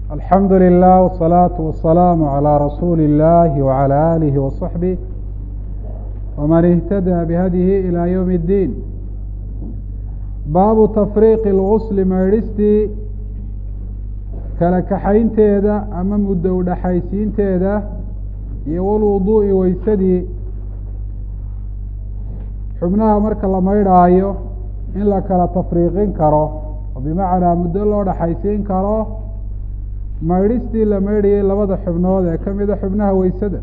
الحمد لله والصلاة والسلام على رسول الله وعلى آله وصحبه ومن اهتدى بهديه إلى يوم الدين. baabu tafriiqi اlgusli maydhistii kala kaxaynteeda ama muddo udhaxaysiinteeda iyo walwuduu'i weysadii xubnaha marka la maydhaayo in la kala tafriiqin karo oo bimacnaa muddo loo dhaxaysiin karo maydhistii la maydhayay labada xubnood ee ka mida xubnaha weysada.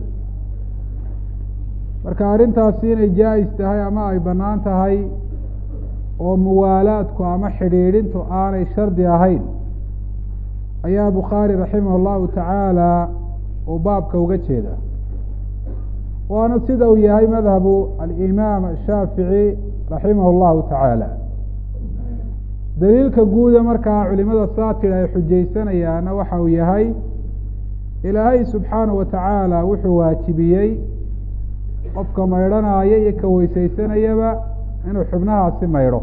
marka arrintaasi inay jaa-is tahay ama ay bannaan tahay oo muwaalaadku ama xidhiidhintu aanay shardi ahayn ayaa bukhaari raximah allahu tacaala uu baabka uga jeeda, waana sida uu yahay madhabu alimaam ashaafici raximah allahu tacaala. daliilka guuda markaa culimada saatira ay xujaysanayaana waxa uu yahay ilaahay subxaanahu wa tacaala wuxuu waajibiyey qofka maydhanaya iyo ka weysaysanayaba inuu xubnahaasi maydho.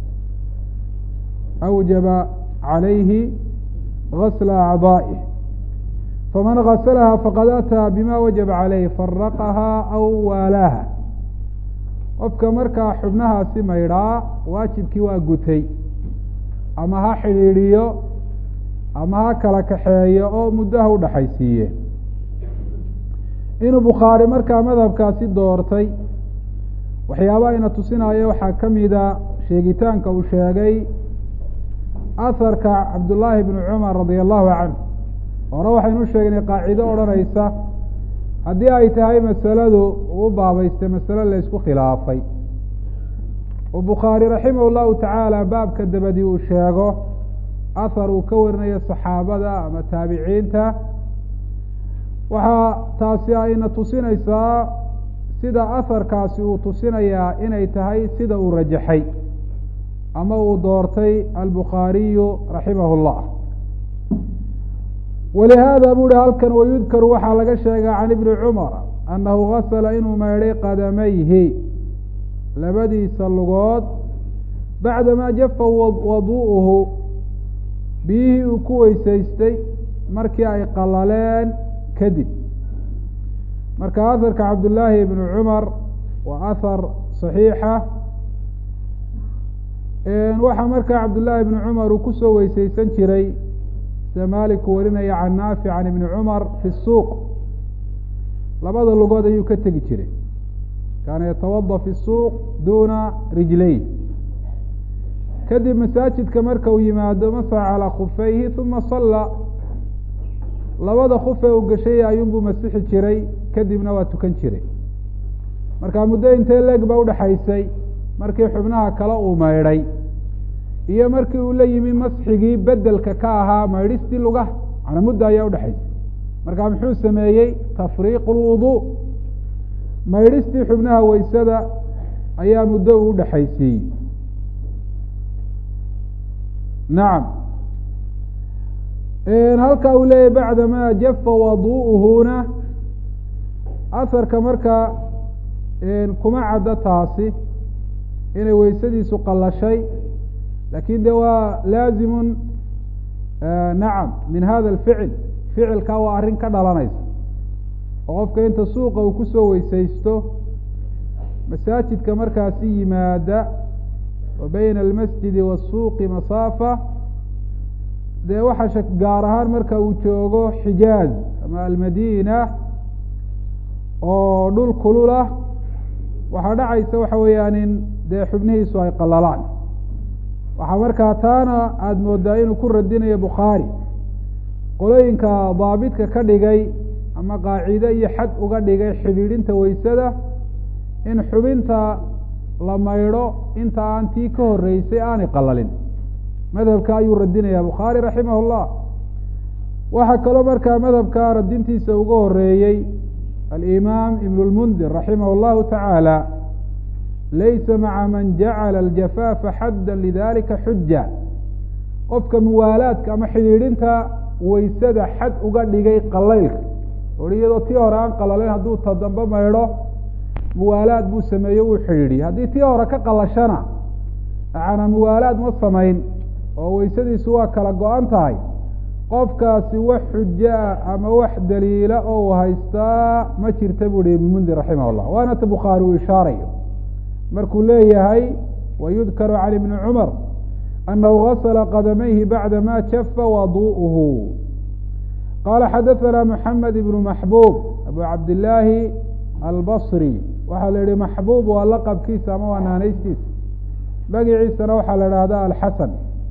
awjaba calayhi gasla acdaa'ih faman gasalaha faqad ataa bima wajaba calayh faraqahaa aw waalaaha. qofka markaa xubnahaasi maydhaa waajibkii waa gutay, ama ha xidhiidhiyo ama ha kala kaxeeyo oo muddaha udhaxaysiiye. inuu bukhaari markaa madhabkaasi doortay waxyaabaha ina tusinaya waxaa ka mida sheegitaanka uu sheegay aharka cabdullaahi bni cumar radia allahu canhu. hore waxaynu sheegnay qaacido odhanaysa haddii ay tahay masaladu uu baabaystay masale la ysku khilaafay oo bukhaari raximah llahu tacaala baabka dabadii uu sheego ahar uu ka warinayo saxaabada ama taabiciinta, waxaa taasi ayna tusinaysaa sida aharkaasi uu tusinayaa inay tahay sida uu rajaxay ama uu doortay albukhaariyu raximah llah. walihaada buu hi halkan wayudkaru waxaa laga sheegaa can ibni cumar annahu gasala inuu maydhay qadamayhi labadiisa lugood bacdamaa jafa waduu'uhu biyihii uu ku weysaystay markii ay qalaleen kadib. marka aharka cabdullaahi ibni cumar waa ahar saxiixa. waxaa markaa cabdullaahi ibni cumar uu kusoo weysaysan jiray sida maaliku warinaya can naafic can ibni cumar fi suuq. labada lugood ayuu ka tegi jiray, kaana yatawada fi suuq duna rijlay. kadib masaajidka marka uu yimaado masaxa calaa khufayhi uma salla. labada khufe uu gashay ayuunbuu masixi jiray, kadibna waa tukan jiray. markaa muddo intee leeg ba udhaxaysay markii xubnaha kale uu maydhay iyo markii uu la yimi masxigii bedelka ka ahaa maydhistii lugaha, macnaa muddo ayaa udhaxaysay. markaa muxuu sameeyey? tafriiqu lwuduu, maydhistii xubnaha weysada ayaa muddo uu udhaxaysiiyey. nacam, halkaa uu leeyahy bacdamaa jafa waduu'uhuna aharka markaa kuma caddo taasi inay weysadiisu qallashay, lakin de waa laazimun nacam min hada alficil. ficilkaa waa arrin ka dhalanaysa oo qofka inta suuqa uu kusoo weysaysto masaajidka markaasi yimaada wa bayna almasjidi waasuuqi masaafa, dee waxaa gaar ahaan marka uu joogo xijaaz ama almadiina oo dhul kululah, waxaa dhacaysa waxa weeyaan in dee xubnihiisu ay qalalaan. waxaa markaa taana aada moodaa inuu ku radinayo bukhaari qolooyinka daabidka ka dhigay ama qaacide iyo xad uga dhigay xidhiidhinta weysada in xubinta la maydho inta aan tii ka horeysay aanay qalalin. madhabka ayuu radinaya bukhaari raximah llah. waxaa kaloo markaa madhabka radintiisa uga horeeyey alimaam ibn lmundir raximah llahu tacaala. laysa maca man jacala aljafaafa xadda lidalika xuja. qofka muwaalaadka ama xidhiidhinta weysada xad uga dhigay qalaylka or iyadoo tii hore aan qalalen hadduu ta dambe maydho muwaalaad buu sameeye wuu xidhiidhiyey. haddii tii hore ka qalashana macana muwaalaad ma samayn oo weysadiisu waa kala go-an tahay, qofkaasi wax xujaa ama wax daliila oo haystaa ma jirta buu hi ibn mundir raximah llah waana ta bukhaari uu ishaarayo markuu leeyahay wayudkaru can ibni cumar anahu gasla qadamayhi bacda ma jafa wadu'uhu qala xadaثana mxamed ibnu maxbub abu cabdillaahi albصri waxaa la yihi maxbub waa laqabkiisa ama waa naanaystiisa magiciisana waxaa la ihahda alxasan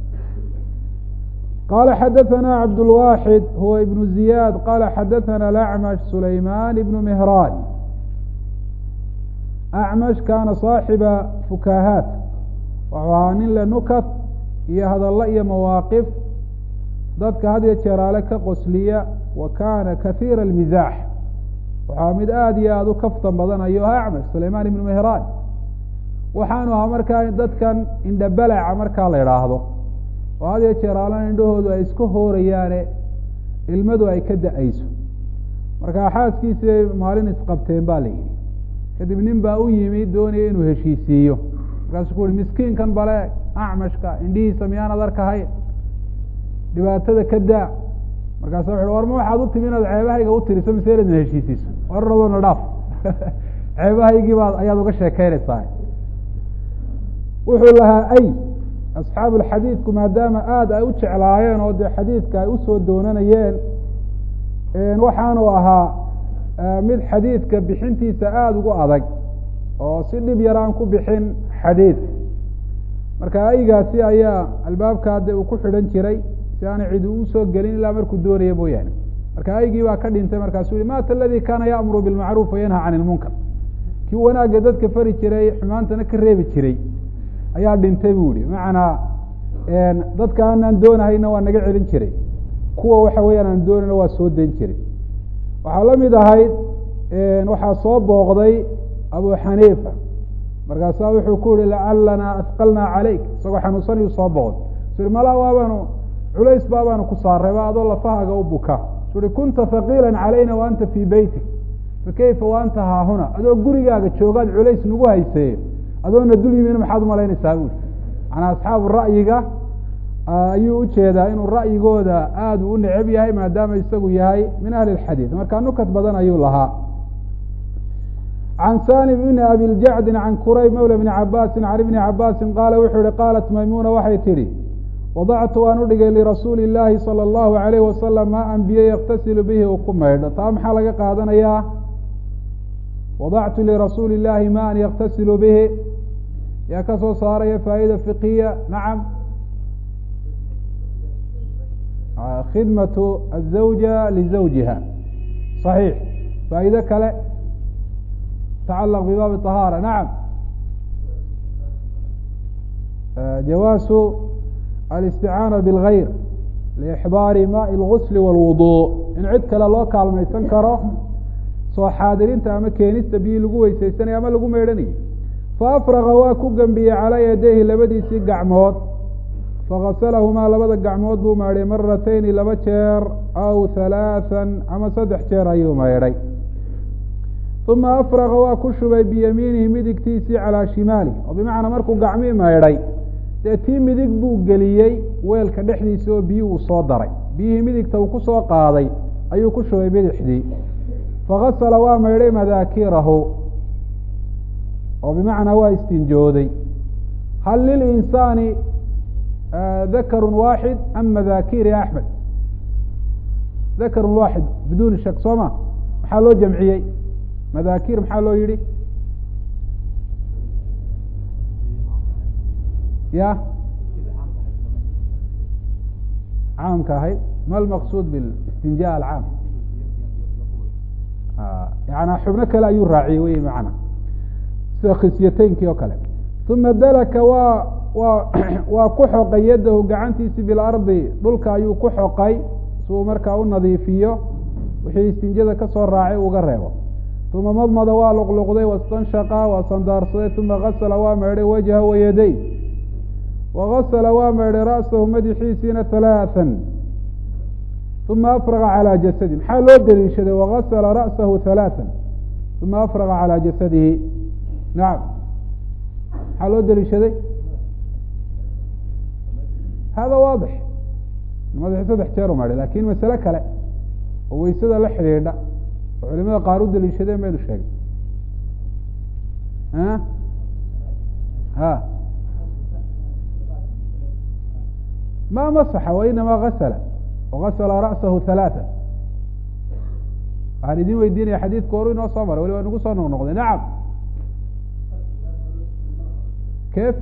qala xadaثana cabdالwaxid huwa ibn ziyad qala xadaثana acmash sulayman ibn mihraan acmash kana صaaxiba fukahaat wuxuu ahaa nin le nukat iyo hadallo iyo mawaaqif dadka had iyo jeeraale ka qosliya wa kana kahiira اlmizaax waxaa mid aada iyo aada u kaftan badanayo acmash sulayman ibnu mihraan waxaanu ahaa markaa dadkan indhabalaca markaa la idhaahdo oo had iyo jeeraalana indhahoodu ay iska hoorayaane ilmadu ay ka da-ayso markaa xaaskiisii maalin isqabteen ba la yidhi kadib nin baa u yimi doonaya inuu heshiisiiyo markaasuu ku uhi miskiinkan bale acmashka indhihiisa miyaanad arkahay dhibaatada ka daa markaasa wuxu war ma waxaad u timi inaad ceebahayga u tiriso mise inaadna heshiisiiso wararadoona dhaaf ceebahaygii baad ayaad uga sheekeynaysaa wuxuu lahaa ay asxaabu lxadiidku maadaama aada ay u jeclaayeen oo dee xadiidka ay usoo doonanayeen waxaanu ahaa mid xadiidka bixintiisa aada ugu adag oo si dhib yar aan ku bixin xadiid marka aygaasi ayaa albaabkaa de uu ku xidhan jiray si aanay cidi usoo gelin ilaa markuu doonaya mooyaane marka aygii baa ka dhintay markaasuu yihi mata aladi kana yaamuru bilmacruuf wayanha can ilmunkar kii wanaagga dadka fari jiray xumaantana ka reebi jiray ayaa dhintay bu yihi macanaa dadka aanaan doonahayna waa naga celin jiray kuwa waxa weeyaan aan doonayna waa soo dayn jiray waxaa la mid ahayd waxaa soo booqday abu xaniifa markaasaa wuxuu ku yihi lacalana asqalnaa calayk isagoo xanuunsanayu soo booqday su malaa waabaanu culays baabaanu ku saarayba adoo lafahaaga u buka su uhi kunta haqiila calayna wa anta fii beytik fakayfa wa anta haahuna adoo gurigaaga joogaad culays nagu hayseeye adoona dul yimina maxaad umalaynaysaa buui manaa asxaabu ra'yiga ayuu ujeedaa inuu ra'yigooda aada u neceb yahay maadaama isagu yahay min ahli اxadiid marka nukat badan ayuu lahaa can salim ibni abiljacdi can kurayb mawla bni cabaasi can ibni cabaasi qaala wuxuu yihi qaalat maymuna waxay tidhi wadactu waan udhigay lirasuuli اllaahi salى اllahu alayh wasalam maa an biyo yaktasilu bihi uu ku maydho taa maxaa laga qaadanayaa wadactu lirasuuli اllaahi ma an yaktasilu bihi yaa ka soo saaraya faa'ida fiqiya nacam khidmatu الزawja lizawjiha صaxiix faa'iide kale tacalaq bibaabi طahaara nacam jawaasu alisticaana bاlgayr liixdaari maءi اlgusl wاlwudu in cid kale loo kaalmaysan karo soo xaadirinta ama keenista biyi lagu weysaysanayo ama lagu meydhanayo faafraqa waa ku gembiyey calaa yadayhi labadiisii gacmood fagasalahumaa labada gacmood buu maydhay maratayni laba jeer aw halaathan ama 3 jeer ayuu maydhay uma afraqa waa ku shubay biyamiinihi midigtiisii calaa shimaalihi oo bimacnaa markuu gacmii maydhay dee tii midig buu geliyey weelka dhexdiisa oo biyi uu soo daray biyihii midigta uu kusoo qaaday ayuu ku shubay bidixdii fagasala waa maydhay madaakirahu oo bimacnaa waa istinjooday hal lilinsaani dakaru waaxid am madakir ya axmed dakarun waaxid biduuni shak soo ma maxaa loo jamciyey madakir maxaa loo yihi ya caamka ahayd ma lmaqsuud biistinja alcaam yana xubno kale ayuu raaciyey wey macana sida khisyateynkii oo kale uma dalaka waa ku xoqay yadahu gacantiisi bilardi dhulka ayuu ku xoqay si uu markaa u nadiifiyo wixii istinjada kasoo raacay uga reebo uma madmada waa luqluqday wastanshaqa waa sandaarsaday uma gasala waa maydhay wajha wayaday wagasala waa maydhay ra'sahu madaxiisiina 3 uma afraqa calى jasadi maxaa loo daliishaday wagasala ra'sahu 3 uma afraqa calى jasadihi nacam maxaa loo daliishaday hada waadix madaxii 3 jeer u maydhay laakiin masale kale oo weysada la xidhiidha oo culimada qaar u daliishadeen meedu sheegay ما مسح وإنما غسل وغسل رأسه 3 waxaan idin weydiinaya xadiidka hore inoo soo maray wali waa nagu soo noqnoqday nacam كيف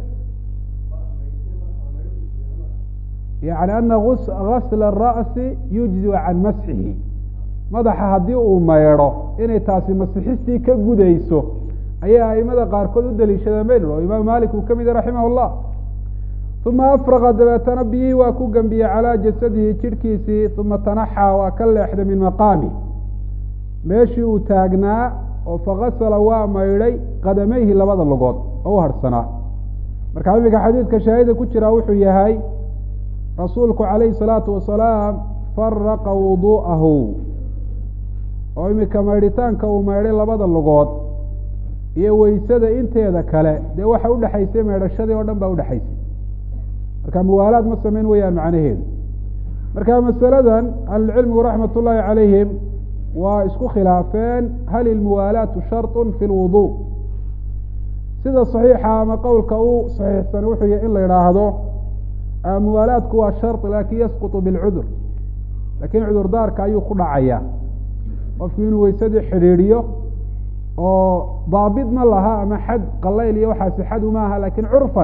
يعني أن غسل الرأس يجزي عن مسحه madaxa haddii uu maydho inay taasi masixistii ka gudayso ayaa aimada qaarkood u daliishada meel oo imaam Maalik uu kamid raximah Allah ثuma afraqa dabeetana biyihii waa ku gambiyey calaa jasadihi jidhkiisii uma tanaxaa waa ka leexday min maqaami meeshii uu taagnaa oo fagasala waa maydhay qadamayhi labada lugood oo u harsanaa marka imika xadiidka shaahida ku jira wuxuu yahay rasuulku calayhi salaatu wasalaam faraqa wudu'ahu oo imika maydhitaanka uu maydhay labada lugood iyo weysada inteeda kale dee waxa udhexaysay maydhashadii oo dhan baa udhexaysay marka muwaalaad ma samayn weyaan macnaheedu marka masaladan ahlucilmigu raxmat ullaahi calayhim waa isku khilaafeen hal ilmuwaalaatu sharطu fi lwudu sida صaxiixa ama qowlka u saxiixsan wuxuu yahy in la idhaahdo muwaalaadku waa sharط lakin yasquط bilcudur lakin cudurdaarka ayuu ku dhacaya qofku inuu weysadii xidhiidhiyo oo daabit ma laha ama xad qalayl iyo waxaasi xad uma aha lakin curfan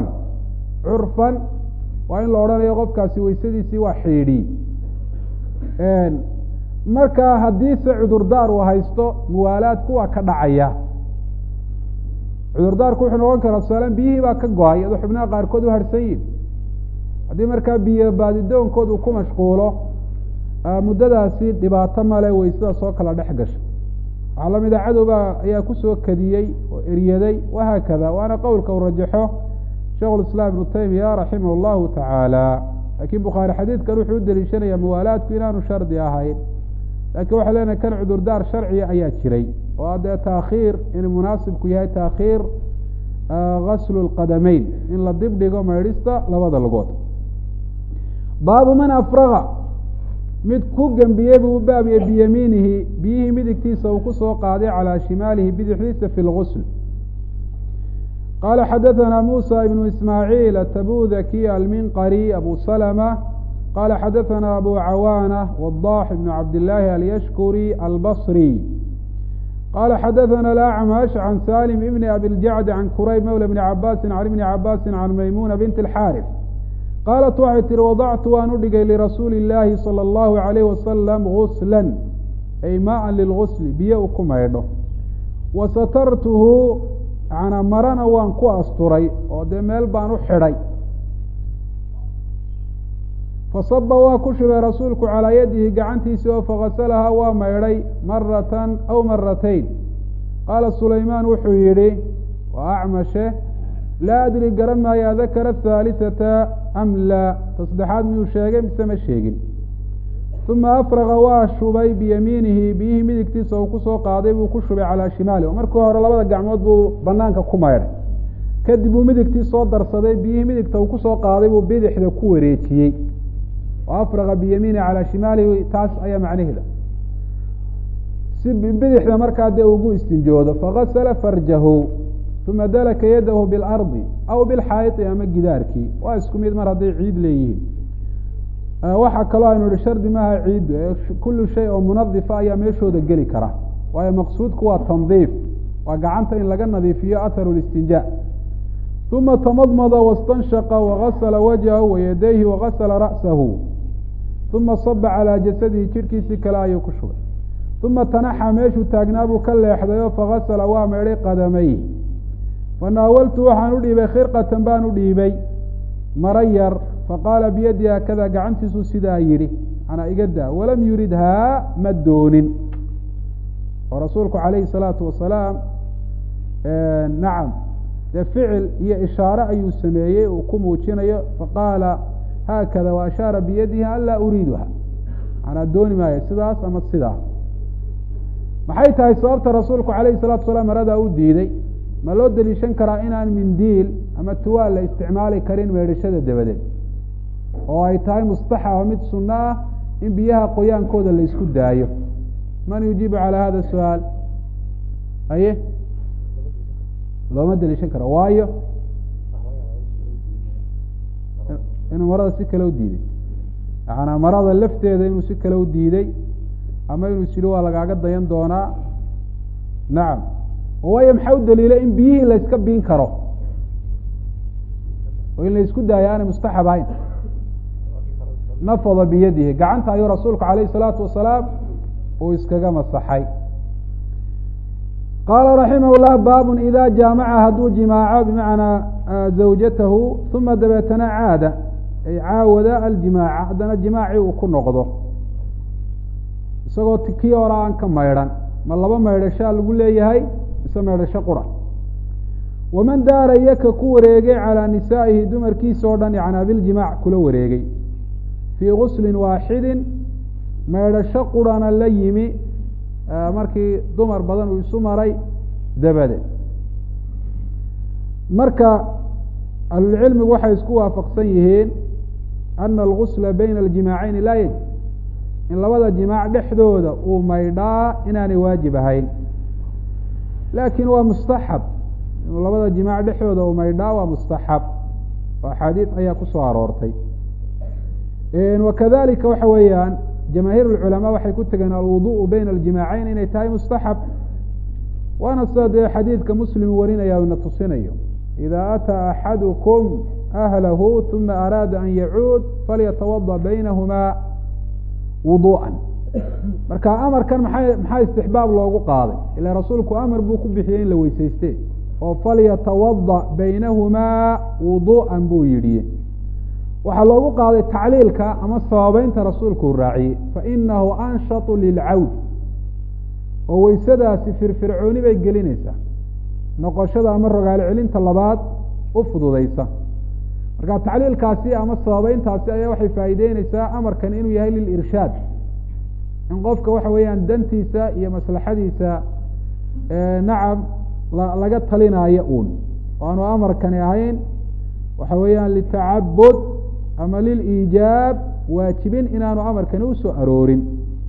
waa in la odhanayo qofkaasi weysadiisii waa xidhiidhiyey marka haddiise cudurdaar uu haysto muwaalaadku waa ka dhacaya cudurdaarku wuxuu noqon karaa tusaalean biyihii baa ka go-ay adoo xubnaha qaarkood u harhsan yihin haddii markaa biyo baadidoonkood uu ku mashquulo muddadaasi dhibaato male weysada soo kala dhex gasha waxaa lamid a cadowbaa ayaa kusoo kadiyey oo eryaday wahaakada waana qowlka uu rajaxo sheikh iسلام iبnu taymiya raximah الlahu taعaalى lakin bukhaari xadiidkan wuxuu u deliishanaya muwaalaadku inaanu shardi ahayn lakin waxay leenahay kan cudurdaar sharciya ayaa jiray oo adee taakhiir inuu munaasibku yahay taakhiir gasl اqadameyn in la dib dhigo maydhista labada lugood baabu man afraga mid ku gembiyey buu ubaabiye biyamiinihi biyihii midigtiisa uu kusoo qaaday calaa shimaalihi bidixdiisa fi lgusl qala xadaثna muسى بن ismاعيل التbudki alminqrي abu سلمة qala xadaثna abu cawاnة وضاح بن cabd اللahi alyshkري albصrي qala xadaثna الأعmش عan salim بn abi الjacd عan kurayb mawlى بn cabasi عan بn cabasi عan maymuna bint الxاrث qaalat waxay tihi wadactu waan u dhigay lirasuuli الlahi salى الlahu عalيه wasalam gusla ay maءa lilgusl biyo u ku maydho wasatartuhu manaa marana waan ku asturay oo dee meel baan u xidhay fasaba waa ku shubay rasuulku calaa yadihi gacantiisi oo fagasalahaa waa maydhay maratan aw maratayn qaala sulaymaan wuxuu yihi waa acmashe laa adri garan maayo adakara ahaalisata am laa tasaddexaad miyuu sheegay mise ma sheegin uma afraga waa shubay biyamiinihi biyihii midigtiisa uu kusoo qaaday buu ku shubay calaa shimaali oo markii hore labada gacmood buu banaanka ku maydhay kadib buu midigtii soo darsaday biyihii midigta uu kusoo qaaday buu bidixda ku wareejiyey oo afraga biyamiinihi calaa shimaalihi taas ayaa macnaheeda si bidixda markaa dee ugu istinjoodo fagasala farjahu uma dalaka yadahu bilardi aw bilxaayiti ama gidaarkii waa isku mid mar hadday ciid leeyihiin waxaa kaloo aynu ihi shardi maaha ciiddu kullu shay oo munadifa ayaa meeshooda geli kara waayo maqsuudku waa tandiif waa gacanta in laga nadiifiyo atharu listinjaa uma tamadmada wastanshaqa wagasala wajhahu wayadayhi wagasala ra'sahu uma saba calaa jasadihi jidhkiisii kale ayuu ku shubay uma tanaxa meeshuu taagnaa buu ka leexdayo fagasala waa maydhay qadamayh fanaawaltu waxaan u dhiibay khirqatan baan u dhiibay mara yar faqaala biyadi haakada gacantiisuu sidaa yidhi anaa iga daa walam yuridhaa ma doonin oo rasuulku calayhi salaatu wasalaam nacam dee ficil iyo ishaare ayuu sameeyey uu ku muujinayo faqaala haakada wa ashaara biyadihi an laa uriiduha anaa dooni maayo sidaas ama sidaa maxay tahay sababta rasuulku calayhi salatu wasalaam maradaa u diiday ma loo deliishan karaa inaan mindiil ama tuwaal la isticmaali karin meedhashada dabadeed oo ay tahay mustaxaba mid sunno ah in biyaha qoyaankooda la isku daayo. man yujiibu calى hada su-aal? aye looma deliishan karo waayo inuu marada si kale u diiday, yaana marada lafteeda inuu si kale u diiday ama inuu siri waa lagaaga dayan doonaa. nacam, waayo maxaa u daliilay in biyihii la iska biin karo oo in la isku daayo aanay mustaxab ahayn? nafada biyadihi, gacanta ayuu rasuulku alayh الsalaatu wasalaam uu iskaga masaxay. qaala raximah llah baabun ida jaamaca hadduu jimaaco bimacnaa zawjatahu uma dabeetana caada ay caawada aljimaaca, haddana jimaacii uu ku noqdo isagoo kii hore aan ka maydhan, ma laba maydhashaa lagu leeyahay mise maydhasho qura? waman daara iyaka ku wareegay calىa nisaa'ihi dumarkiisa oo dhan yanaa biljimaac kula wareegay fii guslin waaxidin maydhasho qurana la yimi markii dumar badan uu isu maray dabadeed. marka ahlulcilmigu waxay isku waafaqsan yihiin ana algusla bayna aljimaaceyn laa yajib, in labada jimaac dhexdooda uu maydhaa inaanay waajib ahayn, laakiin waa mustaxab inuu labada jimaac dhexdooda uu maydhaa waa mustaxab, oo axaadiis ayaa ku soo aroortay. wakadalika waxa weeyaan jamaahiir اculamaa waxay ku tegeen alwuduءu bayna aljimaaceyn inay tahay mustaxab, waana sida dee xadiidka muslim warinaya ina tusinayo ida ataa axadukum ahlahu uma araada an yacuud falyatawada baynahuma wuduءa. marka amarkan maxaa istixbaab loogu qaaday? ila rasuulku amar buu ku bixiyey in la weysayste oo falyatawada baynahumaa wuduءan buu yidhi. waxaa loogu qaaday tacliilka ama sababeynta rasuulku uu raaciyey, fainahu anshaطu lilcawd, oo weysadaasi firfircooni bay gelinaysaa, noqoshada ama rogaal celinta labaad u fududeysa. marka tacliilkaasi ama sababeyntaasi ayaa waxay faa'iideyneysaa amarkan inuu yahay lilirshaad, in qofka waxa weeyaan dantiisa iyo maslaxadiisa nacam laga talinaayo uun, waanu amarkani ahayn waxa weeyaan litacabud ama liliijaab, waajibin inaanu amarkani usoo aroorin.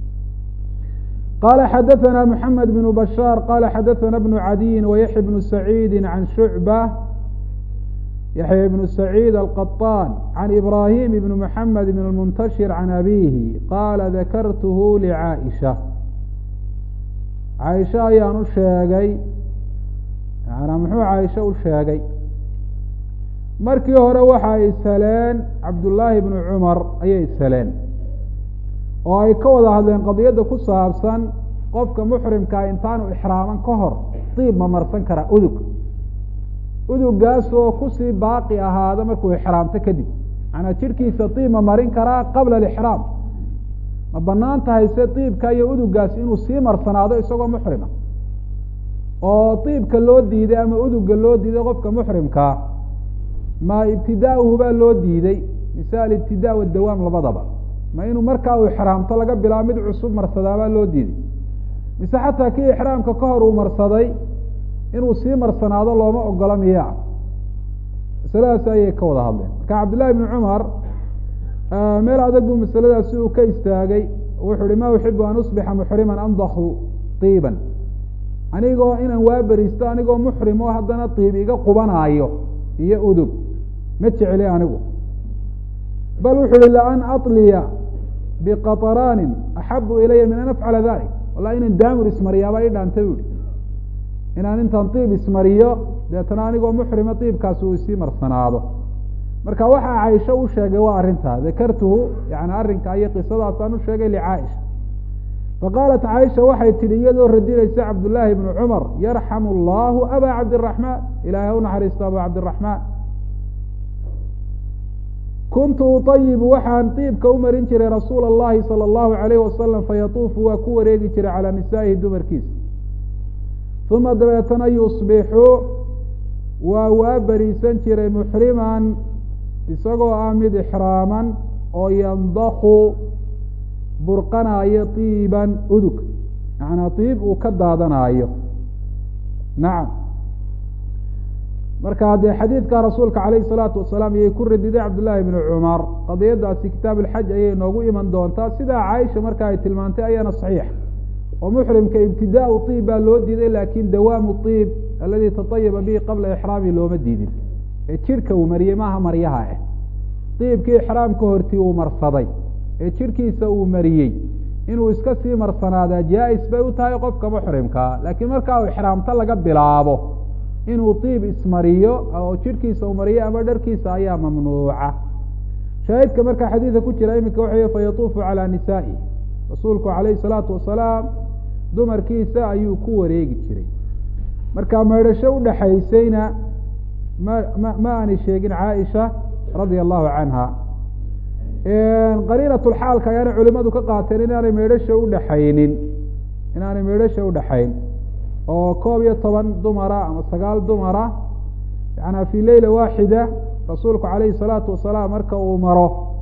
qala xadaثna mحamed بن bashاr qala xadaثna بن عadiyi وyaحya بن سacيidi عan شhuعbة yaحya بن سacيid الqطاn عan إbrahim بن mحamed بن المنتشhir عan abihi qala dakartuhu لcaaئشha, caaisha ayaan u sheegay, muxuu caaisha u sheegay? markii hore waxa ay saleen cabdullaahi bnu cumar ayay saleen oo ay ka wada hadleen qadiyadda ku saabsan qofka muxrimkaa intaanu ixraaman ka hor diib ma marsan karaa udugaas oo kusii baaqi ahaada markuu ixraamto kadib, manaa jidhkiisa diib ma marin karaa qabla alixraam? ma banaan tahay se diibka iyo udugaas inuu sii marsanaado isagoo muxrima? oo diibka loo diiday ama uduga loo diiday qofka muxrimkaa ma ibtidaauhu baa loo diiday mise alibtidaa wadawaam labadaba? ma inuu markaa uu ixraamto laga bilaabo mid cusub marsadaabaa loo diiday, mise xataa kii ixraamka ka hor uu marsaday inuu sii marsanaado looma ogola miyaa? masaladaas ayay ka wada hadleen. marka cabdillahi bni cumar meel adag buu masaladaasi uu ka istaagay, wuxuu uhi ma uxibu an usbixa muxriman andakhu tiiban, anigoo inaan waa beristo anigoo muxrim oo haddana tiib iga qubanaayo iyo udug ma jecli anigu, bal wuxuu uhi laan aطliya biqaطraanin axabu ilaya min an afcala dalik, wallahi inaan daamur ismariyaaba i dhaantay bu ihi, inaan intaan tiib ismariyo deetana anigoo muxrima tiibkaasi uu isii marsanaado. marka waxaa caaisha u sheegay waa arrintaa, dakartuhu yani arrinka iyo qisadaasaan u sheegay licaaisha. faqaalat caaisha waxay tidhi iyadoo radinaysa cabdullaahi bnu cumar yarxamu allahu aba cabdiraxmaan, ilaahay u naxariisto aba cabdiraxmaan. kuntu uطayibu waxaan diibka u marin jiray rasuula اllahi salى اllahu alayh wasalam fayatuufu waa ku wareegi jiray calaa nisaa'ihi dumarkiisa, uma dabeetana yusbixu waa beriisan jiray muxriman isagoo ah mid ixraaman oo yandaku burqanaayo tiiban udug, macnaa tiib uu ka daadanaayo. nacam, marka dee xadiidka rasuulka calayhi الsalaatu wasalaam iyay ku radiday cabdullaahi bni cumar qadiyadaasi kitaab alxaj ayay noogu iman doontaa sidaa caaisha marka ay tilmaantay ayaana saxiix oo muxrimka ibtidaau طiib baa loo diiday laakin dawaamu طiib aladi taطayaba bihi qabla ixraami looma diidin ee jidhka uu mariyey maaha maryaha ah diibkii ixraamka hortii uu marsaday ee jidhkiisa uu mariyey inuu iska sii marsanaadaa jaa-is bay u tahay qofka muxrimkaa laakiin markaa uu ixraamto laga bilaabo inuu diib ismariyo oo jidhkiisa uu mariyo ama dharkiisa ayaa mamnuuca shaahidka markaa xadiidka ku jira iminka waxay fayatuufu calaa nisaa'i rasuulku calayhi salaatu wasalaam dumarkiisa ayuu ku wareegi jiray marka maydhasho udhaxaysayna ma aanay sheegin caaisha radia allahu canha qariinatulxaalka ayaanay culimadu ka qaateen inaanay meydhasha udhaxayn oo 11 dumara ama 9 dumara yana fi leyla waaxida rasuulku calayhi salaatu wasalaam marka uu maro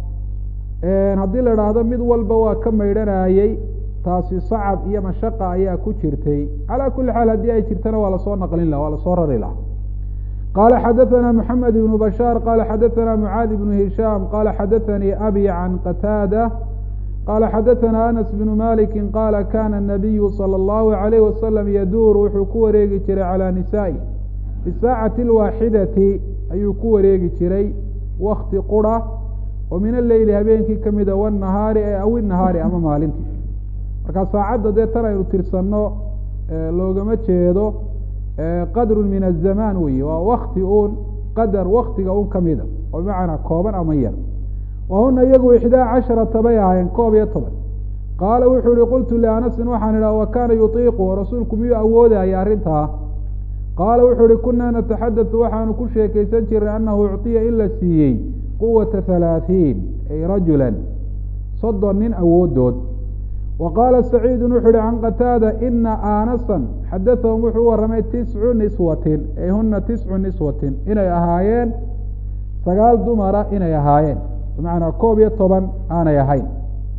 haddii la idhaahdo mid walba waa ka maydhanayey taasi sacab iyo mashaqa ayaa ku jirtay calaa kuli xaal haddii ay jirtana waa lasoo naqlin laha waa lasoo rari laha qala xadaثna mحamed بن bashاr qala xadaثna mعaad بن هisham qala xadaثnii abi can qataadة qala xadaثna anas بن maliki qala kana الnabiyu salى الlahu عalayh wasalam yaduuru wuxuu ku wareegi jiray calى nisaa'i fi saacati اlwaaxidati ayuu ku wareegi jiray wakti qura oo min aleyli habeenkii kamida wnahaari aw inahaari ama maalintii marka saacadda dee tan aynu tirsano loogama jeedo qadru min azamaan weeye waa wakti un qadar waktiga un kamida oo bimacnaa kooban ama yar wahuna iyagu 11 bay ahaayeen 11 qaala wuxuu ihi qultu lianasin waxaan idhaha wakana yutiiqu rasuulku miyuu awoodaya arrintaa qaala wuxuu ihi kunaa nataxadatu waxaanu ku sheekaysan jiray anahu ucطiya in la siiyey quwata 30 ay rajula 30 nin awoodood وqاla سacيid wuxu uhi can qataada ina aanasan xadaثahum wuxuu waramay 9 niswatin ay huna 9 niswatin inay ahaayeen 9 dumara inay ahaayeen bimacnaa 11 aanay ahayn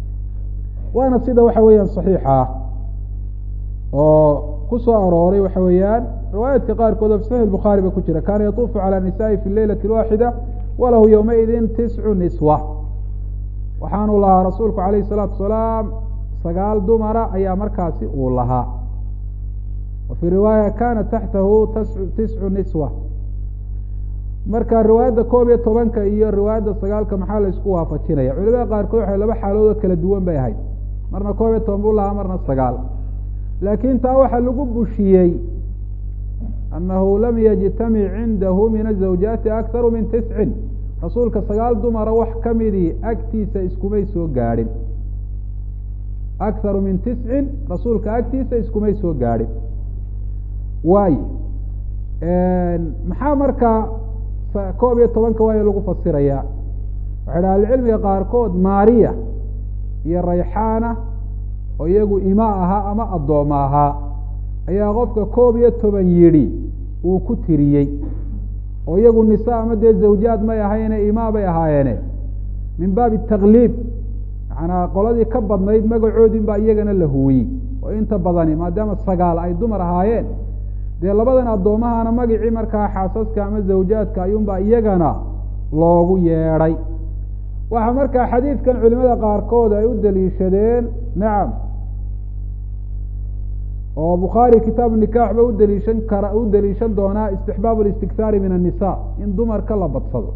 waana sida waxa weeyaan صaxiixa oo ku soo arooray waxa weeyaan riwaayaadka qaarkood o fi saxi الbukhaari ba ku jira kana yatuufu calى nisaءi fi leylaة الwaaxida walahu ywmaidin 9 niswa waxaanu lahaa rasuulku alayه الsalaatu wasalaam 9 dumara ayaa markaasi uu lahaa wa fii riwaaya kana taxtahu 9 niswa marka riwaayadda 11 iyo riwaayadda 9 maxaa la isku waafajinaya culimada qaarkood waxay laba xaalood oo kala duwan bay ahayd marna 11 buu lahaa marna 9 laakiin taa waxaa lagu bushiyey annahu lam yajtamic cindahu min azawjaati akharu min 9 rasuulka 9 dumara wax kamidii agtiisa iskumay soo gaadhin akharu min 9 rasuulka agtiisa iskumay soo gaadhin waayo maxaa markaa 11 waayo lagu fasirayaa waxay dhaha ahlucilmiga qaarkood maariya iyo rayxaana oo iyagu ima ahaa ama addooma ahaa ayaa qofka 11 yidhi uu ku tiriyey oo iyagu nisa ama dee zawjaad may ahayne ima bay ahaayeene min baabi takliib manaa qoladii ka badnayd magacoodin baa iyagana la huwiyey oo inta badani maadaama 9 ay dumar ahaayeen dee labadan addoomahana magacii markaa xaasaska ama zawjaadka ayuunbaa iyagana loogu yeedhay waxaa markaa xadiidkan culimada qaarkood ay u daliishadeen nacam oo bukhaari kitaabu nikaax ba u daliishan doonaa istixbaab اlistikhaari min الnisa in dumarka la badsado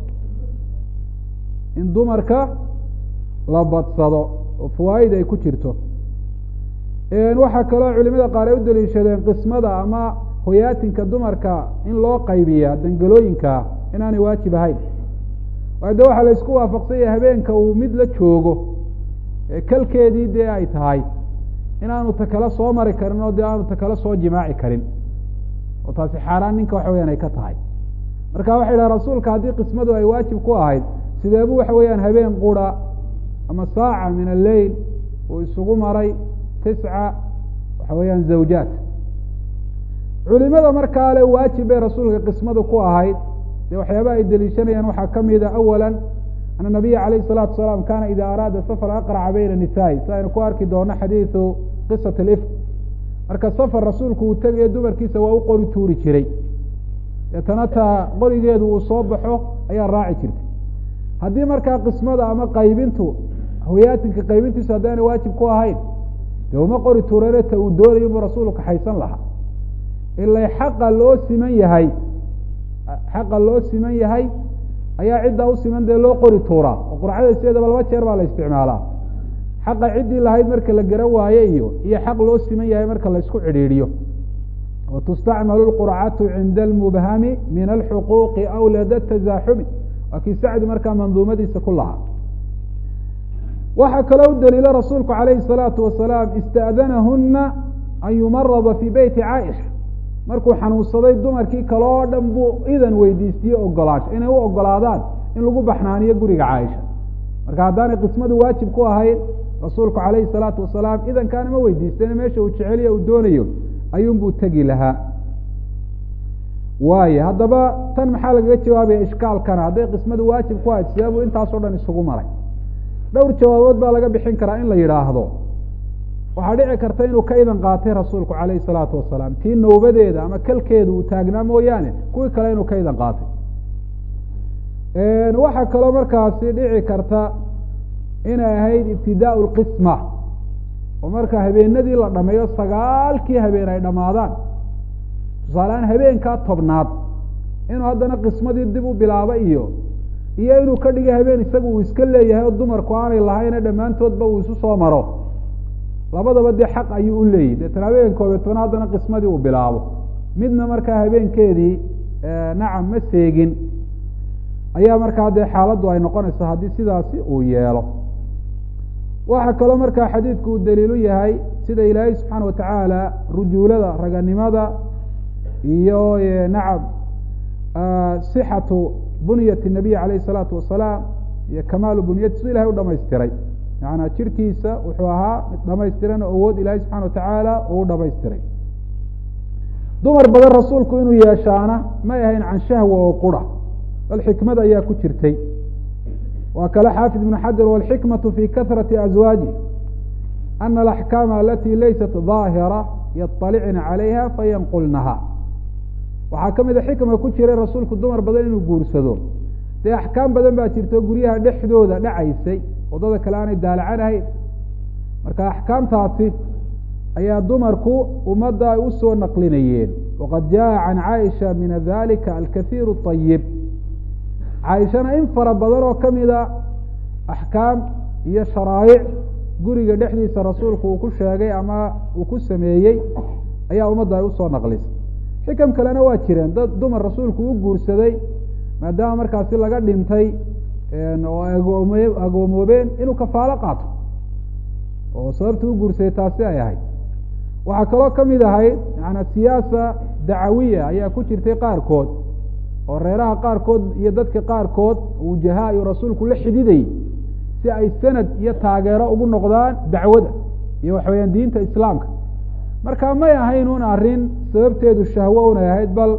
oo fawaaid ay ku jirto waxaa kaloo culimada qaar ay u daliishadeen qismada ama hoyaatinka dumarka in loo qaybiya dangalooyinka inaanay waajib ahayn waayo de waxaa la isku waafaqsan yahay habeenka uu mid la joogo kalkeedii dee ay tahay inaanu ta kala soo mari karin oo dee aanu ta kala soo jimaaci karin oo taasi xaaraan ninka waxa weyaan ay ka tahay marka waxay dhaha rasuulka haddii qismadu ay waajib ku ahayd sideebu waxa weeyaan habeen qura ama saaca min alleyl uu isugu maray 9 waxa weeyaan zawjaad culimada markaa le waajib bay rasuulka qismadu ku ahayd dee waxyaaba ay deliishanayaan waxaa kamida awala ana nabiya calayh الsalaatu wasalaam kana ida araada safar aqraca bayna nisaai si aynu ku arki doono xadiidu qisat alifk marka safar rasuulku uu tegayo dumarkiisa waa u qori tuuri jiray deetana taa qorigeedu uu soo baxo ayaa raaci jirtay. haddii markaa qismada ama qaybintu hoyaatinka qaybintiisu haddaana waajib ku ahayn dee uma qori tuurane ta uu doonayo buu rasuulku kaxaysan lahaa. ilaa xaqa loo siman yahay ayaa ciddaa u siman dee loo qori tuuraa oo qurcada sideedaba 2 jeer baa la isticmaalaa. xaqa ciddii lahayd marka la garan waaye iyo xaq loo siman yahay marka la isku cidhiidhiyo. watustacmalu lqurcatu cinda almubhami min alxuquuqi aw lada tasaaxumi waa kii sacdi markaa manduumadiisa ku lahaa. waxaa kaloo u daliila rasuulku calayhi الsalaatu wasalaam ista'danahuna an yumarada fii beyti caaisha markuu xanuunsaday dumarkii kale oo dhan buu idan weydiistiyey ogolaansho inay u ogolaadaan in lagu baxnaaniyo guriga caaisha. marka haddaanay qismadu waajib ku ahayn rasuulku calayhi الsalaatu wasalaam idankaana ma weydiistayna meesha uu jeceliyo uu doonayo ayuunbuu tegi lahaa. waayo haddaba tan maxaa lagaga jawaabaya ishkaalkana hadday qismadu waajib ku ahayd sidee buu intaasoo dhan isugu maray? dhowr jawaabood baa laga bixin karaa in la yidhaahdo waxaa dhici karta inuu ka idan qaatay rasuulku calayhi الsalaatu wasalaam tii nawbadeeda ama kalkeeda uu taagnaa mooyaane kuwii kale inuu ka idan qaatay. waxaa kaloo markaasi dhici karta inay ahayd ibtidaau lqisma oo marka habeenadii la dhameeyo 9 habeen ay dhamaadaan tusaalehaan habeenkaa 10aad inuu haddana qismadii dib u bilaabo iyo inuu ka dhigo habeen isaga uu iska leeyahay oo dumarku aanay lahayne dhammaantoodba uu isu soo maro labadaba dee xaq ayuu u leeyihi. deetana habeen 11 haddana qismadii uu bilaabo midna markaa habeenkeedii nacam ma seegin ayaa markaa dee xaaladdu ay noqonaysa haddii sidaasi uu yeelo. waxaa kaloo markaa xadiidku uu daliilu yahay sida ilaahay subxaana watacaala rujuulada raganimada iyo nacam sixatu bunyati nabiy calayh الsalaatu wasalaam iyo kamaalu bunyati si ilahay u dhamaystiray macanaa jirkiisa wuxuu ahaa mid dhamaystiran oo awood ilaahay subxana watacaala uu dhamaystiray. dumar badan rasuulku inuu yeeshaana may ahayn can shahwa oo qura bal xikmad ayaa ku jirtay. waa kale xaafid ibn xajar wاlxikmaةu fi kahrati azwaaji ana alaxkaama alati laysat ظaahira yaطalicna calayha fayanqulnaha. waxaa ka mida xikma ku jiray rasuulku dumar badan inuu guursado dee axkaam badan baa jirta oo guryaha dhexdooda dhacaysay wadada kale aanay daalacanahayn. marka axkaamtaasi ayaa dumarku ummadda ay usoo naqlinayeen. waqad jaa can caaisha min dalika alkaiir الطayib. caaishana in fara badan oo kamida axkaam iyo sharaa'ic guriga dhexdiisa rasuulku uu ku sheegay ama uu ku sameeyey ayaa ummadda ay usoo naqlisay. xikam kalena waa jireen dad dumar rasuulku u guursaday maadaama markaasi laga dhintay oo agoomoobeen inuu kafaalo qaato oo sababta u guursaday taasi ay ahayd. waxaa kaloo kamid ahayd yaani siyaasa dacawiya ayaa ku jirtay qaarkood oo reeraha qaarkood iyo dadka qaarkood wujaha iyo rasuulku la xididayay si ay sanad iyo taageero ugu noqdaan dacwada iyo waxweeyaan diinta islaamka. marka may ahayn un arrin sababteedu shahwo unay ahayd bal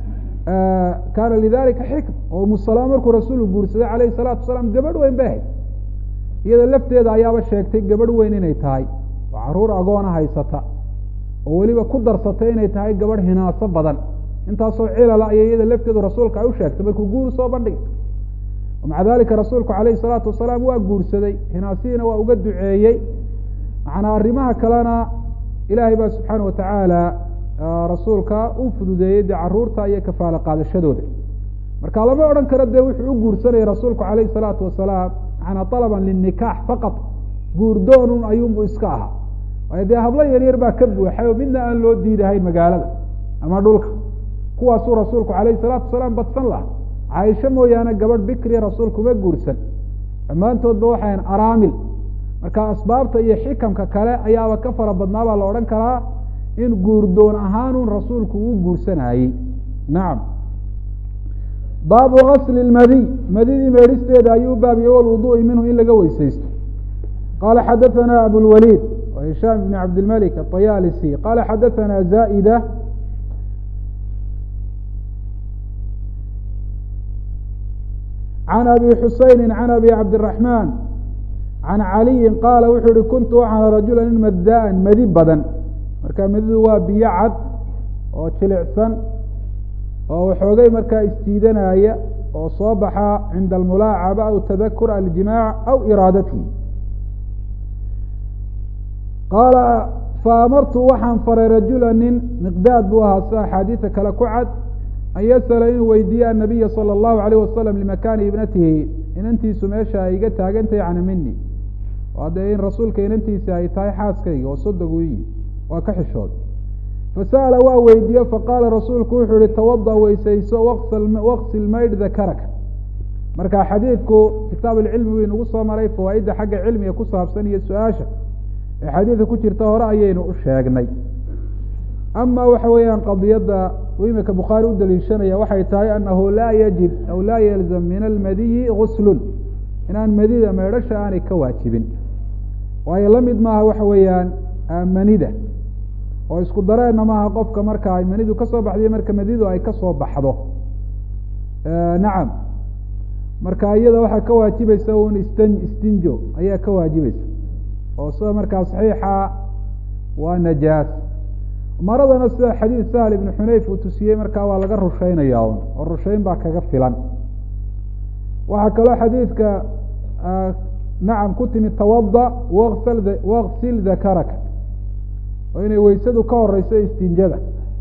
kaana lidalika xikm oo umusalaam markuu rasuulku guursaday calayhi الsalaatu wasalaam gabadh weyn bay ahayd. iyada lafteeda ayaaba sheegtay gabadh weyn inay tahay oo caruur agoona haysata oo weliba ku darsatay inay tahay gabadh hinaaso badan. intaasoo cilala ayay iyada lafteedu rasuulka ay u sheegtay markuu guur soo bandhigay. maca dalika rasuulku calayhi الsalaatu wasalaam waa guursaday hinaasihiina waa uga duceeyey. macnaa arrimaha kalena ilaahay baa subxaana watacaala rasuulka u fududeeyey dee caruurta iyo kafaalo qaadashadooda. marka lama odhan karo dee wuxuu u guursanayay rasuulku calayhi الsalaatu wasalaam macnaa طalaban linikaax faqad guurdoonun ayuunbu iska ahaa. waayo dee hablo yaryar baa ka buuxay oo midna aan loo diidahayn magaalada ama dhulka kuwaasuu rasuulku calayhi الsalaatu wasalaam badsan laha. caaisha mooyaane gabadh bikriya rasuulkuma guursan dhammaantoodba waxayn araamil. marka asbaabta iyo xikamka kale ayaaba ka fara badnaa baa la odhan karaa in guurdoon ahaanun rasuulku uu guursanayey. nacam. baabu gasli اlmadiy madidii meedhisteeda ayuu baabiyey walwuduءi minhu in laga weysaysto. qala xadaثana abulwaliid wa hishaam ibn cabdilmalik aطayaalisi qala xadaثana zaa'ida can abi xusayni can abi cabdiraxmaan can caliyin qaala wuxuu uhi kuntu waxaana rajula nin madaan madi badan. marka madidu waa biyo cad oo jilicsan oo waxoogay markaa istiidanaya oo soo baxa cinda almulaacaba aw tadakur aljimaac aw iraadatihi qaala faamartu waxaan faray rajula nin miqdaad buu ahaa sida axaadiisa kale ku cad an yasala inuu weydiiye annabiya sala allahu alayh wasalam limakaani ibnatihi inantiisu meesha ay iga taagantahay cani mini oo dee in rasuulka inantiisa ay tahay xaaskayga oo sodoguyi waa ka xishood fasa'ala waa weydiiye faqaala rasuulku wuxuu yihi tawada weysayso waqsil maydh dakaraka marka xadiidku kitaab alcilmi wuu inagu soo maray fawaa'idda xagga cilmiga ku saabsan iyo su-aasha ee xadiidka ku jirta hore ayaynu u sheegnay ama waxa weeyaan qadiyadda uu imika bukhaari u daliishanaya waxay tahay anahu laa yajib aw laa yalzam min almadiyi guslun inaan madida meedhasha aanay ka waajibin waayo la mid maaha waxa weeyaan manida oo isku dareenna maaha qofka marka ay manidu kasoo baxday marka madidu ay kasoo baxdo nacam marka iyada waxaa ka waajibaysa un istinjo ayaa ka waajibaysa oo sida markaa saxiixa waa najaas maradana sida xadiid sahl ibnu xunayf uu tusiyey markaa waa laga rusheynaya un oo rusheyn baa kaga filan waxaa kaloo xadiidka nacam ku timi tawada waqsil dakaraka oo inay weysadu ka horeyso istinjada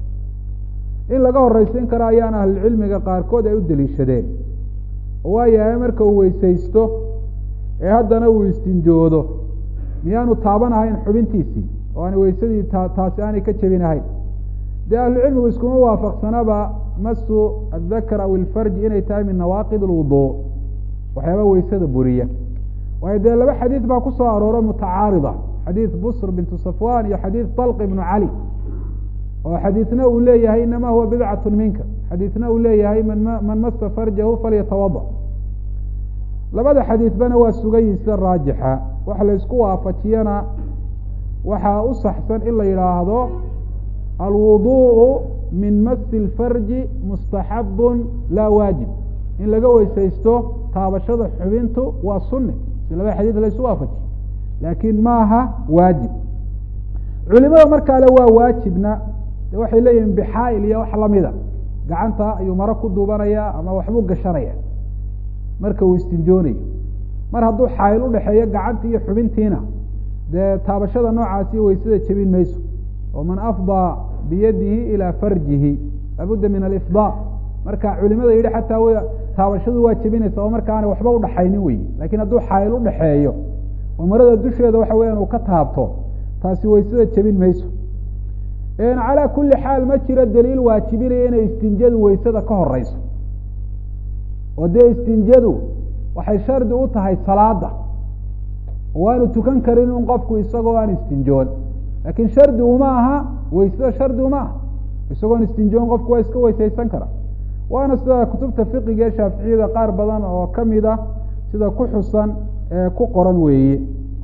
in laga horeysin karo ayaan ahlucilmiga qaarkood ay u daliishadeen oo waayahay marka uu weysaysto ee haddana uu istinjoodo miyaanu taabanahayn xubintiisii oo aan weysadii taasi aanay ka jebinahayn dee ahlucilmigu iskuma waafaqsanaba masu adakar aw ilfarji inay tahay min nawaaqid alwudu waxyaaba weysada buriya waayo dee laba xadiid baa ku soo arooro mutacaarida xadiid busr bintu safwan iyo xadiid طalq ibnu cali oo xadiidna uu leeyahay inama huwa bidcatu minka xadiidna uu leeyahay man masa farjahu falyatawada labada xadiidbana waa sugayiisa raajixa wax la isku waafajiyana waxaa u saxsan in la yidhaahdo alwuduءu min masi اlfarji mustaxabun laa waajib in laga weysaysto taabashada xubintu waa sunne si labada xadiid la isu waafajiyo laakiin maaha waajib culimada markaale waa waajibna de waxay leeyihin bixaail iyo wax lamida gacanta ayuu maro ku duubanaya ama waxbuu gashanaya marka uu istinjoonayo mar hadduu xaayil udhexeeyo gacantii iyo xubintiina dee taabashada noocaasi weysada jebin mayso oo man afdaa biyadihi ilaa farjihi laabudda min alifdaa marka culimada yidhi xataa taabashadu waa jebinaysa oo marka aanay waxba udhaxaynin wey lakin hadduu xaayil udhexeeyo oo marada dusheeda waxa weeyaan uu ka taabto taasi weysada jebin mayso calaa kuli xaal ma jiro daliil waajibinaya inay istinjadu weysada ka horeyso oo dee istinjadu waxay shardi u tahay salaada waanu tukan karin un qofku isagoo aan istinjoon lakin shardi uma aha weysada shardi uma aha isagoon istinjoon qofku waa iska weysaysan kara waana sida kutubta fiqiga ee shaaficiyada qaar badan oo kamid ah sida ku xusan ee ku qoran weeye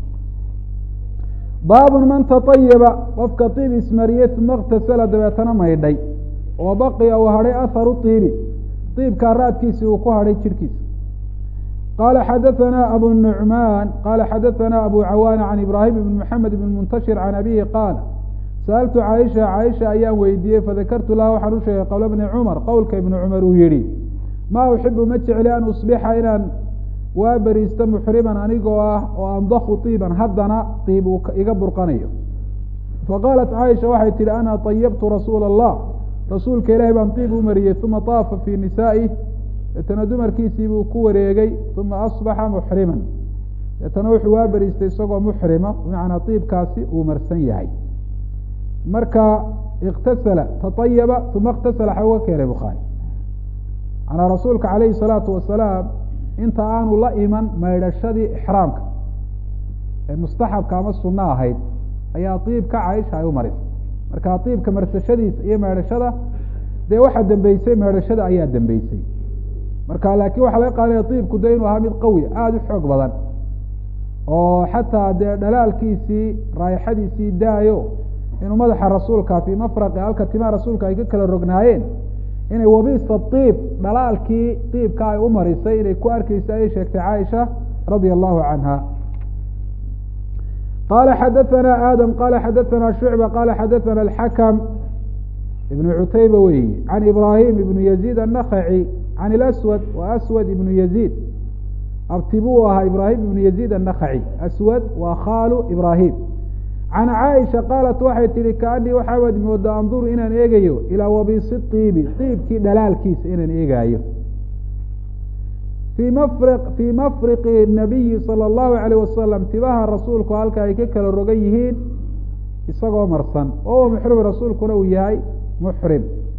baabun man tatayiba qofka tiib ismariyey uma اktasala dabeetana maydhay oo baqiya uu hadhay aharu tiibi iibkaa raadkiisi uu ku hadhay jirhkiisa qala xadaثana abu nuعman qala xadaثana abu cawaana can ibrahim ibn mxamed ibn muntashir can abihi qaala sa'altu caaisha caaisha ayaan weydiiyey fadakartu laha waxaan u sheegay qowla bni cumar qowlka ibni cumar uu yihi ma uxibu ma jecli an usbixa inaan waa beriista muxriman anigoo ah oo andaku iiban haddana iib uu iga burqanayo faqaalat caaisha waxay tihi ana طayabtu rasuula الlah rasuulka ilaahay baan iib u mariyey uma طaafa fii nisaaih deetana dumarkiisii buu ku wareegay uma asbaxa muxriman deetana wuxuu waa beriistay isagoo muxrima bimacnaa iibkaasi uu marsan yahay marka iktasala taطayaba uma اktasala xa uga keenay bukhaari manaa rasuulka calayhi الsalaatu wasalaam inta aanu la iman maydhashadii ixraamka ee mustaxabka ama sunno ahayd ayaa iibka caaisha ay u marisay marka iibka marsashadiisa iyo maydhashada dee waxaa dambeysay maydhashada ayaa dambeysay marka laakin waxaa laga qaadanaya iibku de inuu ahaa mid qawi aada u xoog badan oo xataa dee dhalaalkiisii raayaxadiisii daayo inuu madaxa rasuulka fii mafraqi halka timaa rasuulka ay ka kala rognaayeen inay wabisa iib dhalaalkii iibka ay u marisay inay ku arkeysa ayay sheegtay caaisha radia allahu canha qala xadaثana adam qala xadaثana shucba qala xadaثana alxakam ibn cutayba weyi can ibrahim ibn yaziid النakhaci can اlaswad wa aswad ibn yaziid abti buu ahaa ibrahim ibn yaziid النakhaci aswad waa khaalu ibrahim can caaisha qaalat waxay tihi kaanii waxaawad mooda anduru inaan eegayo ilaa wabisi iibi iibkii dhalaalkiisa inaan eegaayo fii mafriqi nabiyi salى اllahu alayh wasalam tibaha rasuulku halka ay ka kala rogan yihiin isagoo marsan oo muxrim rasuulkuna uu yahay muxrim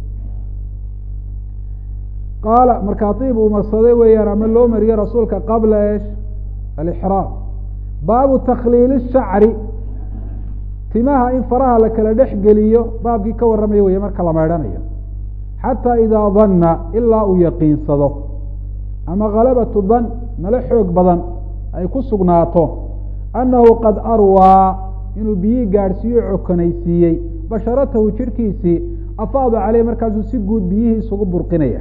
qaala markaa iib uu marsaday weeyaan ama loo mariye rasuulka qabla esh alixraam baabu takhliili shacri timaha in faraha la kala dhex geliyo baabkii ka warramaya weeye marka la maydhanayo xataa idaa danna ilaa uu yaqiinsado ama kalabatu dan mala xoog badan ay ku sugnaato annahu qad arwaa inuu biyihii gaadhsiiyo cokonaysiiyey basharatahu jirhkiisii afaada caleyh markaasuu si guud biyihii isugu burqinaya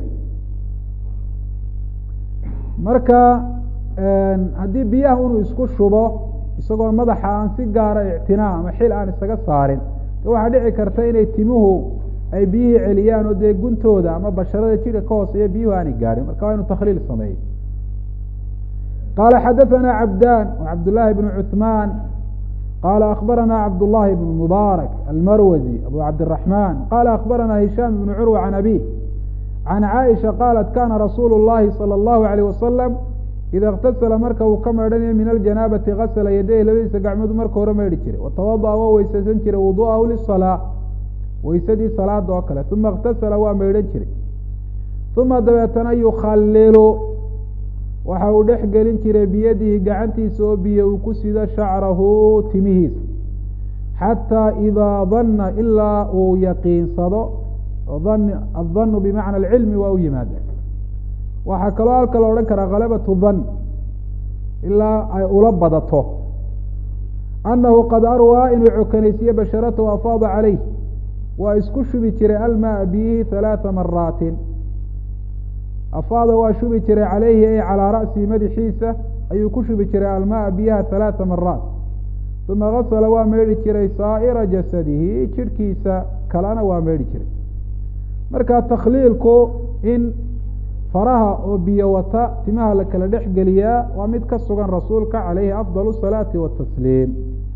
marka haddii biyaha inuu isku shubo isagoo madaxa aan si gaara ictinaa ama xil aan isaga saarin de waxaa dhici karta inay timuhu ay biyihii celiyaan oo dee guntooda ama basharada jidhka ka hooseeya biyuhu aanay gaadhin marka waa inu takhliil sameeyo qaala xadaثana cabdan cabdالlahi bn cuثman qala akbarana cabdالlahi bn mubaarak almarwazi abu cabdالرaحman qala akbarana hishaam bn curwa can abih can caaisha qaalat kana rasuulu الlahi salى الlahu عalيه wasalam ida اktasala marka uu ka maydhanayo min aljanaabati gasla yadayh labadiisa gacmood marka hore maydhi jiray watawadaأa waa weysaysan jiray wudu'ahu lisalaa weysadii salaada oo kale uma اktasala waa maydhan jiray uma dabeetana yukhalilu waxa uu dhex gelin jiray biyadihi gacantiisa oo biyo uu ku sido shacrahu timihiisa xataa idaa danna ilaa uu yaqiinsado adanu bimacna alcilmi waa u yimaada waxaa kaloo halka la odhan karaa kalabatu dan ilaa ay ula badato annahu qad arwaa inuu cokanaysiiye basharatahu afaada caleyh waa isku shubi jiray almaa biyihii halaatha maraatin afaada waa shubi jiray caleyhi ay calaa ra'sihi madaxiisa ayuu ku shubi jiray almaa biyaha halaatha maraat uma gasala waa meydhi jiray saa'ira jasadihi jidhkiisa kalena waa meydhi jiray marka takhliilku in faraha oo biyo wata timaha la kala dhex geliyaa waa mid ka sugan rasuulka calayhi afdal الsalaati watasliim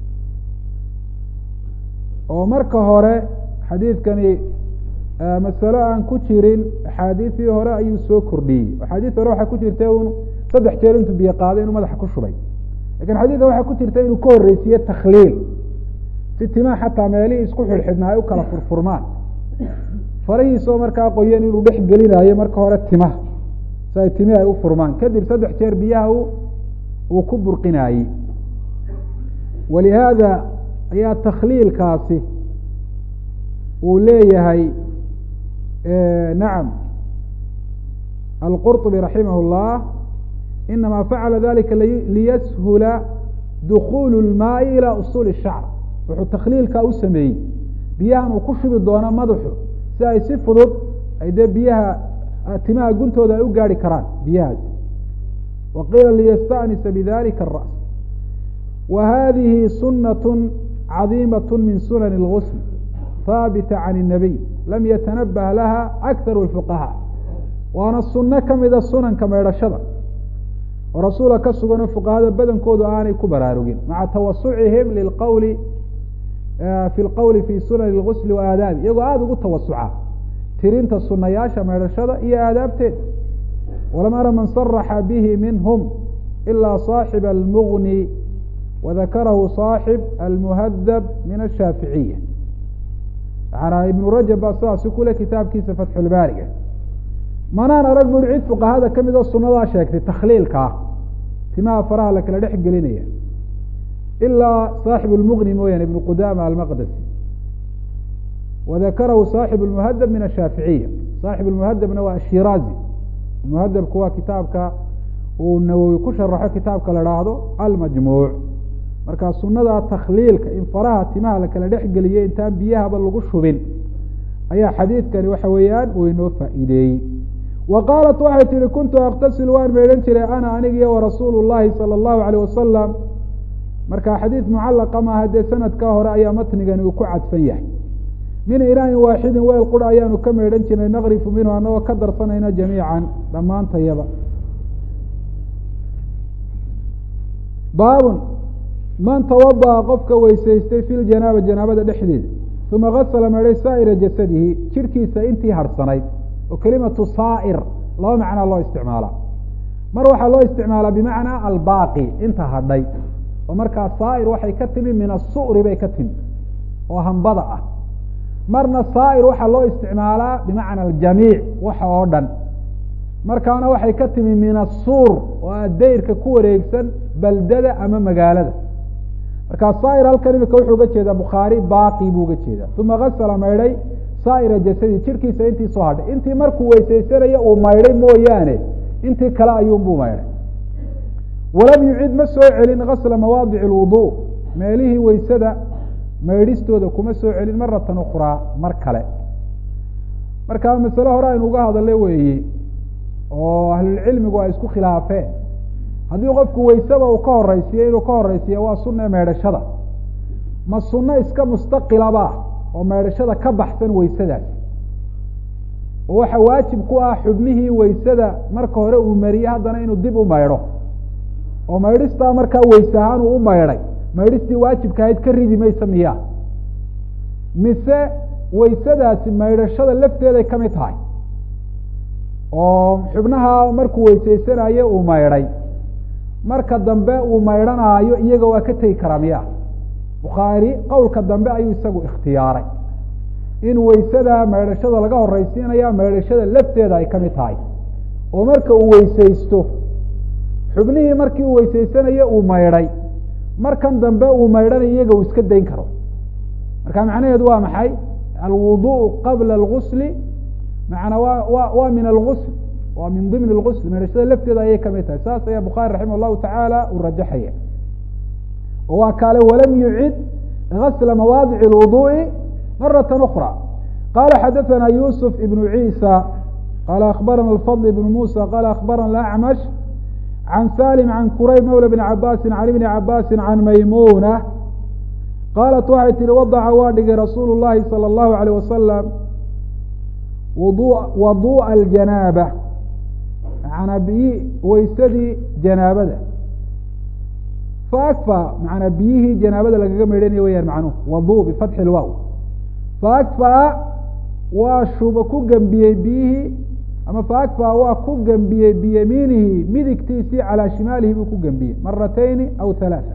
oo marka hore xadiidkani masalo aan ku jirin axaadiisii hore ayuu soo kordhiyey axaadiis hore waxaa ku jirta un 3 jeer intuu biyo qaaday inuu madaxa ku shubay lakin xadiidka waxaa ku jirta inuu ka horreysiiye takhliil si timaha xataa meelihii isku xidhxidhnaa ay u kala furfurmaan farahiisoo markaa qoyan inuu dhex gelinayo marka hore timaha si ay timihi ay u furmaan kadib 3 jeer biyaha uu ku burqinaayey walihaada ayaa takhliilkaasi uu leeyahay nacam alqurطbi raximah اllah inama facala dalika liyashula dukulu اlmaai ilى usuuli الshacr wuxuu takhliilkaa u sameeyey biyahan uu ku shubi doono madaxu si ay si fudud ay dee biyaha timaha guntooda ay u gaari karaan biyahaas wa qiila liyastanisa bidalika الra's wa hadihi sunaة cadiimaة min sunan اlgusl haabita can الnabiy lam yatanabah laha akharu الfuqahaa waana suno kamida sunanka meydhashada oo rasuula ka sugan oo fuqahada badankoodu aanay ku baraarugin maca tawasucihim lilqowli fi lqowli fi sunani اlgusli wa aadaabi iyagoo aada ugu tawasuca tirinta sunayaasha meydhashada iyo aadaabteeda walam ara man saraxa bihi minhum ilaa صaaxib almugni wadakarahu صaaxib almuhadab min ashaaficiya macanaa ibnu rajab baa sidaasi kule kitaabkiisa fatxulbaariga manaan arag buri cid fuqahada kamid oo sunadaa sheegtay takhliilkaa timaha faraha la kala dhex gelinaya ilaa صaaxib اlmugni mooyaane ibnu qudama almaqdasi wadakarahu صaaxib اlmuhadab min ashaaficiya صaaxib اlmuhadabna waa ashiraazi muhadabku waa kitaabka uu nawowi ku sharaxo kitaabka la haahdo almajmuuc marka sunada takhliilka in faraha timaha la kala dhex geliyey intaan biyahaba lagu shubin ayaa xadiidkani waxa weeyaan uu inoo faa'iideeyey wa qaalat waxay tihi kuntu aktasil waan meydhan jiray ana anigiyo warasuulu llahi salى اllahu alayh wasalam marka xadiid mucallaqa maaha dee sanadkaa hore ayaa matnigani uu ku cadfan yahay min inaain waaxidin weel qura ayaanu ka meedhan jirnay naqrifu minhu anagoo ka darsanayna jamiican dhammaantayaba. baabun man tawada'a qofka weysaystay fi ljanaaba janaabada dhexdeeda uma gasala meedhay saa'ira jasadihi jirkiisa intii harhsanayd oo kelimatu saa'ir laba macnaa loo isticmaalaa. mar waxaa loo isticmaalaa bimacnaa albaaqi inta hadhay, oo markaa saa'ir waxay ka timi min asu'ri bay ka timi oo hambada ah. marna saa'ir waxaa loo isticmaalaa bimacna aljamiic waxa oo dhan, markaana waxay ka timi min asuur oo a dayrka ku wareegsan baldada ama magaalada. markaa saa'ir halkan imika wuxuu uga jeedaa bukhaari baaqi buu uga jeedaa. uma gasala maydhay saa'ira jasadi jirkiisa intii soo hadhay, intii markuu weysaysanayo uu maydhay mooyaane intii kale ayuunbuu maydhay. walam yucid ma soo celin gasla mawaadici alwudu, meelihii weysada maydhistooda kuma soo celin maratan ukhraa mar kale. markaa masale hore aynu uga hadalay weeye oo ahlulcilmigu ay isku khilaafeen. haddii qofku weysaba uu ka horeysiyo inuu ka horeysiya waa sunne meydhashada, ma sunno iska mustaqilaba oo meydhashada ka baxsan weysadaas, oo waxa waajib ku ah xubnihii weysada marka hore uu mariyey haddana inuu dib u maydho, oo maydhistaa markaa weyse ahaan uu u maydhay maydhistii waajibka ahayd ka ridi maysa miyaa, mise weysadaasi maydhashada lafteeday ka mid tahay oo xubnaha markuu weysaysanayo uu maydhay marka dambe uu maydhanaayo iyaga waa ka tegi karaa miyaa. bukhaari qowlka dambe ayuu isagu ikhtiyaaray in weysada maydhashada laga horeysiinaya maydhashada lafteeda ay ka mid tahay, oo marka uu weysaysto xubnihii markii uu weysaysanayo uu maydhay markan dambe uu maydhanayo iyaga uu iska dayn karo. marka macnaheedu waa maxay? alwuduء qabla اlgusli macnaa waa min algusl, waa min dimn اlgusl, maydhashada lafteeda ayay kamid tahay. saas ayaa bukhaari raximah الlahu tacaala uu rajaxaya. oo waa kaale walam yucid gasla mawaadic اlwuduءi marata أkrى. qala xadaثana yusuf ibn ciisa qala akhbarana الfضل ibn musa qala akhbarana acmash can salim can kurayb mawla bn cabaasi can ibni cabaasi can maymuna qaalat waxay tihi wadaca waa dhigay rasuulu الlahi salى الlahu عalيه wasalam waduءa aljanaaba, manaa biyi weysadii janaabada, faakfa manaa biyihii janaabada lagaga maydhanaya weyaan macnuhu wadu bifatxi lwaw. faakfaa waa shuba ku gembiyey biyihii ama faakfaa waa ku gembiyey biyamiinihi midigtiisii calaa shimaalihi buu ku gembiyey maratayni aw halaaa.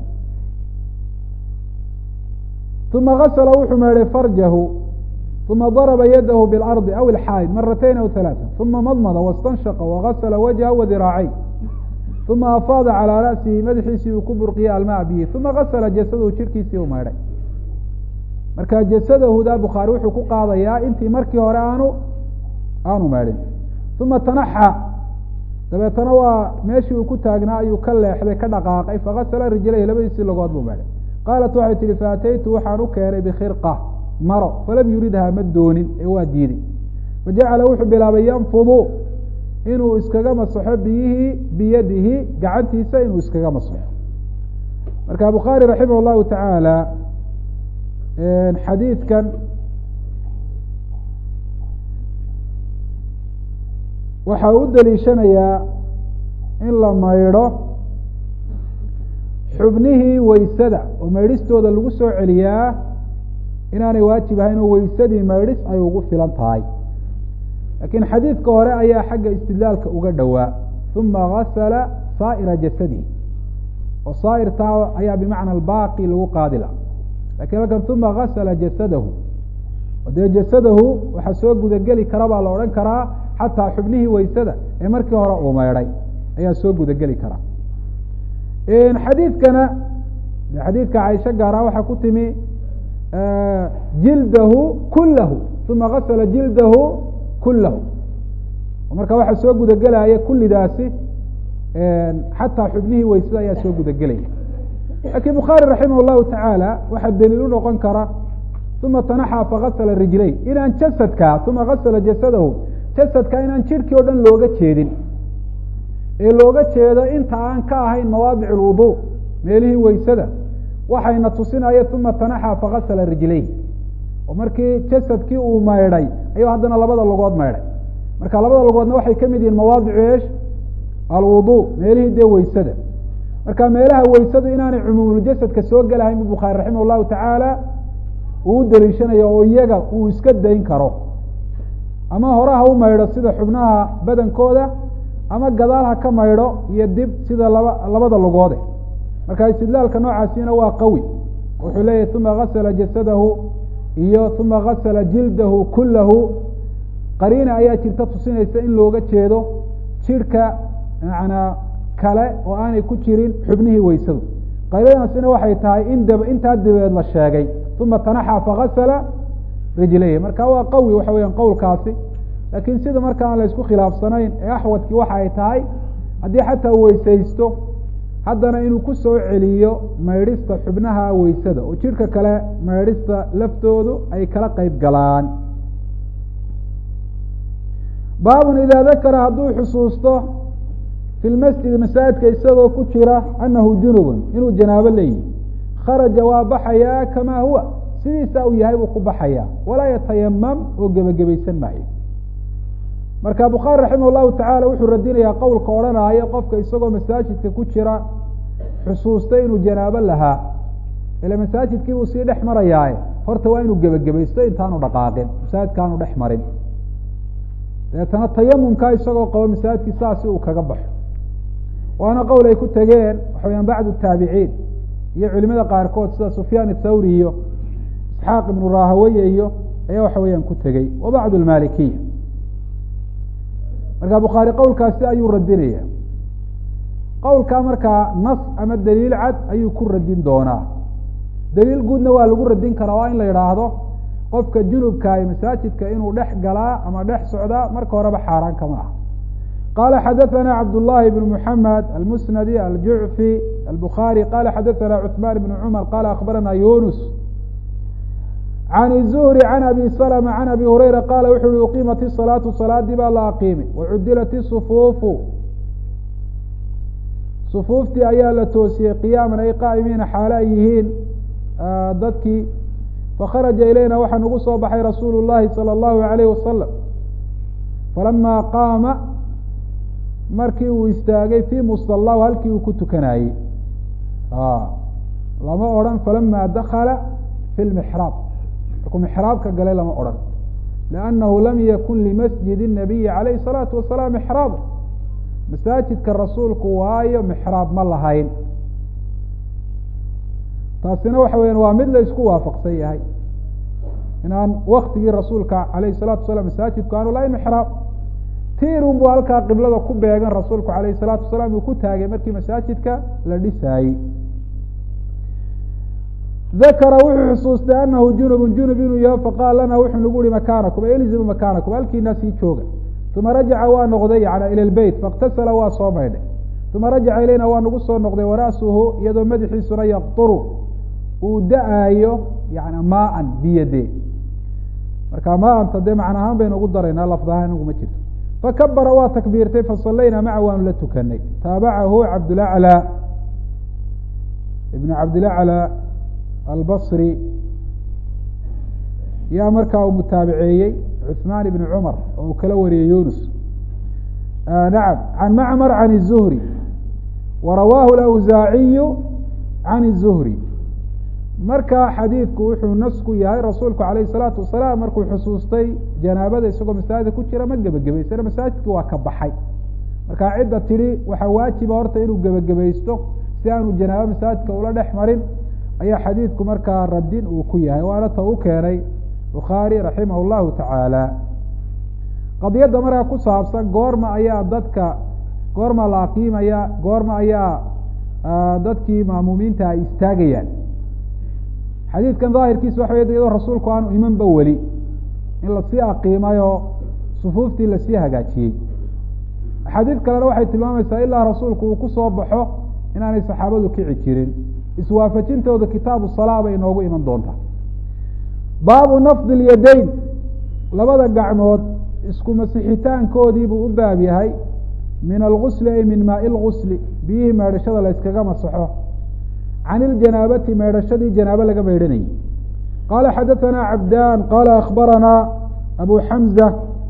uma gasla wuxuu meedhay farjahu uma darba yadahu biاlardi aw ilxaa'id maratayn aw halaaa. uma madmada wastanshaqa wagasla wajhahu wadiraacay. uma afaada calىa ra'sihi madaxiisii uu ku burqiyey almaa bihi. uma gasla jasadahu jirkiisii u maydhay. marka jasadahuda bukhaari wuxuu ku qaadayaa intii markii hore aanu maydhin. uma tanaxa dabeetana waa meeshii uu ku taagnaa ayuu ka leexday ka dhaqaaqay fagasla rijlayhi labadiisii logood buu maydhay. qaalat waxay tihi faataytu waxaan u keenay bikhirqa maro falam yuridhaa ma doonin ee waa diiday. fajacala wuxuu bilaabay yanfudu inuu iskaga masaxo biyihii biyadihi gacantiisa inuu iskaga masaxo. marka bukhaari raximah الlahu tacaala xadiidkan waxa u daliishanayaa in la maydho xubnihii weysada oo maydhistooda lagu soo celiyaa inaanay waajib ahayn oo weysadii maydhis ay ugu filan tahay. laakiin xadiidka hore ayaa xagga istidlaalka uga dhowaa uma gasla saa'ira jasadihi, oo saa'irtaa ayaa bimacna albaaqi lagu qaadi laha. lakiin halkan uma gasla jasadahu, o dee jasadahu waxaa soo gudageli kara baa la odhan karaa xataa xubnihii weysada ee markii hore uu maydhay ayaa soo gudageli karaa. xadiidkana xadiidka caaisha gaara waxaa ku timi jildahu kulahu uma gasla jildahu kulahu, marka waxaa soo gudagelaya kulidaasi xataa xubnihii weysada ayaa soo gudagelaya. lakiin bukhaari raximah الlahu tacaala waxaa daliil u noqon kara uma tanaxa fagasla rijlay inaan jasadka uma gasla jasadahu jasadka inaan jirhkii o dhan looga jeedin ee looga jeedo inta aan ka ahayn mawaadic اlwudu meelihii weysada waxayna tusinaya uma tanaxa fagasla rijlayh oo markii jasadkii uu maydhay ayuu haddana labada lugood maydhay marka labada lugoodna waxay kamid yihiin mawaadicu eesh alwudu meelihii dee weysada marka meelaha weysadu inaanay cumuumuljasadka soo gelahayn bu bukhaari raximah allahu tacaala uu u daliishanayo oo iyaga uu iska dayn karo ama hore ha u maydho sida xubnaha badankooda ama gadaal ha ka maydho iyo dib sida labada lugoode marka istidlaalka noocaasina waa qawi wuxuu leeyahy uma gasla jasadahu iyo uma gasla jildahu kulahu qariina ayaa jirta tusinaysa in looga jeedo jirhka manaa kale oo aanay ku jirin xubnihii weysadu qariinasina waxay tahay intaa dabeed la sheegay uma tanaxa fagasla rijlayhi marka waa qawi waxa weeyaan qowlkaasi laakiin sida marka aan la isku khilaafsanayn ee axwadkii waxa ay tahay haddii xataa weysaysto haddana inuu ku soo celiyo maydhista xubnaha weysada oo jirhka kale maydhista laftoodu ay kala qeyb galaan baabun idaa dakara hadduu xusuusto fi lmasjidi masaajidka isagoo ku jira anahu junubun inuu janaabo leeyihi kharaja waa baxayaa kamaa huwa sidiisa uu yahay buu ku baxayaa walaa yatayamam oo gebagabaysan maayo marka bukhaari raximah llahu tacaala wuxuu radinayaa qowlka odhanaayo qofka isagoo masaajidka ku jira xusuustay inuu janaabo lahaa ila masaajidkii buu sii dhex marayaaye horta waa inuu gebagabaysto intaanu dhaqaaqin masaajidkaanu dhex marin dabeetana tayamumkaa isagoo qabo masaajidkii saasi uu kaga baxo waana qowl ay ku tegeen waxa weyaan bacdu taabiciin iyo culimada qaarkood sida sufyaan athawri iyo isxaaq ibnu rahaweye iyo ayaa waxa weeyaan ku tegey wa bacdu lmalikiya marka bukhaari qowlkaasi ayuu radinaya qowlkaa markaa nas ama daliil cad ayuu ku radin doonaa daliil guudna waa lagu radin karaa waa in la yidhaahdo qofka junubkaay masaajidka inuu dhex galaa ama dhex socdaa marka horeba xaaraan kama ah qala xadaثna cabdالlahi بn mحamed almusnadi aljucfi albukhaarي qala xadaثna cثman بn cmar qala akbarana yunus can الzuhri can abi slma can abi hurayra qala wuxu uhi uqimat الصalaatu salaadii baa la aqiimay wacudilat الصfuufu sufuuftii ayaa la toosiyey qiyaaman ay qaa'imiina xaale ay yihiin dadkii fakharaja ilayna waxaa nagu soo baxay rasuulu الlahi salى الlahu عalayh wasalam falama qaama markii uu istaagay fii musalahu halkii uu ku tukanayey lama odhan falama dakala fi lmixraab markuu mixraabka galay lama odhan liannahu lam yakun limasjid الnabiyi calayhi الsalaatu wasalaam mixraaba masaajidka rasuulku waayo mixraab ma lahayn taasina waxa weyan waa mid la isku waafaqsan yahay inaan waktigii rasuulka alayh الsalatu wasalaam masaajidku aanu lahayn mixraab tiirun buu halkaa qiblada ku beegan rasuulku alayh الsalaatu wasalaam uu ku taagay markii masaajidka la dhisaayey dakara wuxuu xusuustay anahu junubun junub inuu yaho faqaal lana wuxuu nagu uhi makaanakum ilzimu makaanakum halkiinaa sii jooga uma rajaca waa noqday yana ila lbeyt faاktasala waa soo maydhay uma rajaca ilayna waa nagu soo noqday wara'suhu iyadoo madaxiisuna yaqturu uu da-aayo yana maaan biyade marka maanta dee macna ahaan baynu ugu daraynaa lafdahaan inaguma jirto fakabara waa takbiirtay fasalayna maca waanu la tukanay taabacahu cabdlaclى ibn cabdilaclى albصri yaa markaa uu mutaabiceeyey cuثmaan ibn cumar oo uu kala wariyey yunus nacam can macmar can الzuhri warawaahu اlawsaaciyu can الzuhri marka xadiidku wuxuu nas ku yahay rasuulku alayh الsalaatu wasalaam markuu xusuustay janaabada isagoo masaajidka ku jira ma gebagabaysana masaajidki waa ka baxay marka cidda tidhi waxaa waajiba horta inuu gebagabaysto si aanu janaabo masaajidka ula dhex marin ayaa xadiidku markaa radin uu ku yahay waana ta u keenay bukhaari raximah اllahu tacaala qadiyadda markaa ku saabsan goorma ayaa goorma la aqiimaya goorma ayaa dadkii maamuumiinta ay istaagayaan xadiidkan daahirkiisa waxa wey iyadoo rasuulku aanu imanba weli in lasii aqiimayoo sufuuftii lasii hagaajiyey axaadiid kalena waxay tilmaamaysaa ilaa rasuulku uu ku soo baxo inaanay saxaabadu kici jirin iswaafajintooda kitaabu salaa bay inoogu iman doontaa baabu nafdi اlyadayn labada gacmood isku masixitaankoodii buu u baab yahay min algusli ay min maai lgusli biyihii meedhashada la yskaga masaxo can iljanaabati meedhashadii janaabo laga meydhanayay qala xadaثna cabdan qala akhbarana abu xamza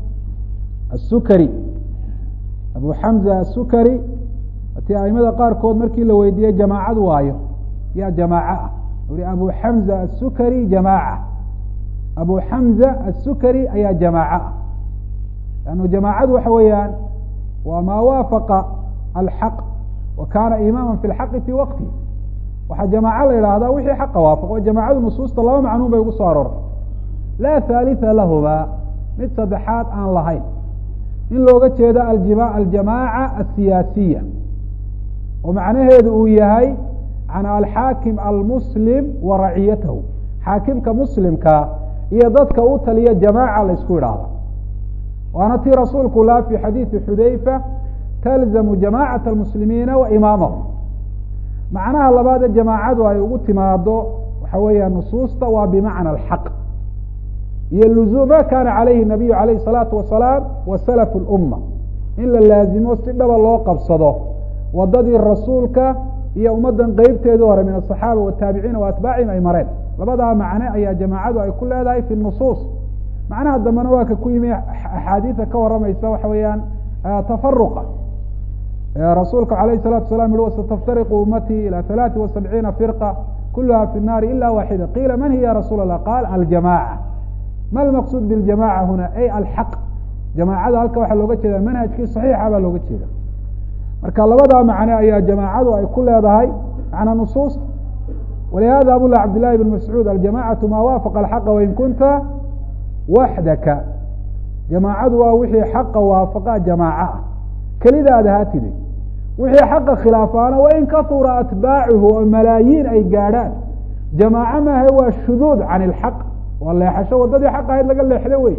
الsukri abu xamza الsukri ti aimada qaarkood markii la weydiiyey jamaacad waayo ya jamaaca ah uri abu xamza الsukri jamaaca abu xamza الsukri ayaa jamaaca ah lannu jamaacadu waxa weeyaan waa maa waafaqa alxaq wa kana imaama fi اlxaqi fi waqti waxaa jamaaco la yidhaahdaa wixii xaqa waafaqo jamaacadu nusuusta laba macnuun bay ugu soo aroortay laa haalitha lahuma mid saddexaad aan lahayn in looga jeedo aljamaaca asiyaasiya oo macnaheedu uu yahay can alxaakim almuslim wa raciyatahu xaakimka muslimka iyo dadka u taliya jamaaca la isku idhaahda waana tii rasuulku laa fi xadiidi xudayfa talzamu jamaacata almuslimiina wa imaamahum macnaha labaadee jamaacadu ay ugu timaado waxa weeya nusuusta waa bimacna alxaq iyo luzuum ma kana calayhi nabiyu alayh الsalaatu wasalaam wa salaf اlumma in la laazimo si dhaba loo qabsado wadadii rasuulka iyo ummadan qeybteedii hore min aلصaxaaba wataabiciina waatbaacihim ay mareen labadaa macne ayaa jamaacadu ay ku leedahay fi nusuus macnaha dambena waa ka ku yimi axaadiida ka waramaysa waxa weeyaan tafaruqa rasuulka alayh الsalatu salam yihi wasataftariqu ummatii ilى ثaلaثi وaسabciina firqa kuluha fi الnaari ila waaxida qiila man hiya ya rasuul الlah qaal aljamaaca ma lmaqsuud biاljamaca huna ay alxaq jamaacada halka waxaa looga jeeda manhajkii صaxiixa baa looga jeeda marka labadaa macne ayaa jamaacadu ay ku leedahay macna nusuus walihada abu lah cabd llahi bn mascuud aljamacatu ma waafaqa alxaqa wain kunta waxdaka jamaacadu waa wixii xaqa waafaqa jamaaca ah kelidaad ahaatide wixii xaqa khilaafaana wain kahura atbaacuhu oo malaayiin ay gaadhaan jamaaco maaha waa shuduud can ilxaq waa leexasho wadadii xaq ahayd laga leexdo wey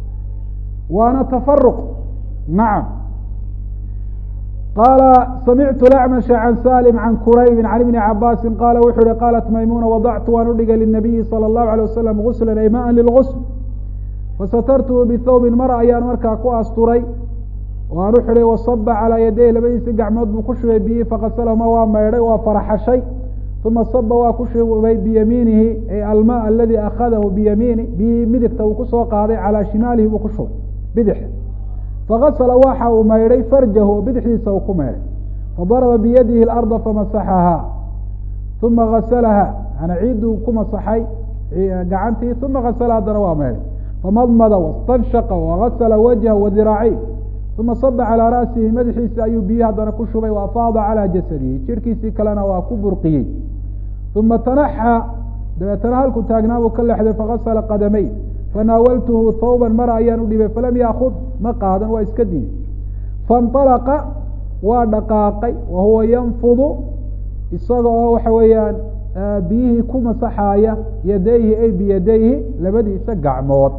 waana tafaruq nacam qala samictu lacmasha can salim can kuraybi can ibni cabaasi qala wuxuu yihi qalat maymuna wadactu waan udhigay linabiyi salى الlahu alيه wasalam gusla ay maan lilgusl fasatartuhu bithawbin mara ayaan markaa ku asturay waan u xidhay wasaba calaa yadayh labadiisi gacmood buu ku shubay biyi fakasalahuma waa maydhay waa faraxashay uma saba waa ku shubay biyamiinihi ay alma aladi akhadahu biyamiini biyi midigta uu kusoo qaaday calaa shimaalihi buu ku shubay bidix fakasala waxa uu maydhay farjahu oo bidixdiisa uu ku maydhay fadaraba biyadihi اlarda famasaxahaa uma gasalaha ana ciidduu ku masaxay gacantii uma gasala haddana waa maydhay famadmada wastanshaqa wagasala wajha wadiraaciy uma saba calaa ra'sihi madaxiisa ayuu biyo haddana ku shubay waafaada calaa jasadihi jirkiisii kalena waa ku burqiyey uma tanaxa dabeetana halku taagnaa buu ka leexday fagasala qadamay fanaawaltuhu thawban mara ayaan u dhibay falam yaakud ma qaadan waa iska diiday faاnطalaqa waa dhaqaaqay wa huwa yanfudu isaga oo waxa weeyaan biyihii ku masaxaaya yadayhi ay biyadayhi labadiisa gacmood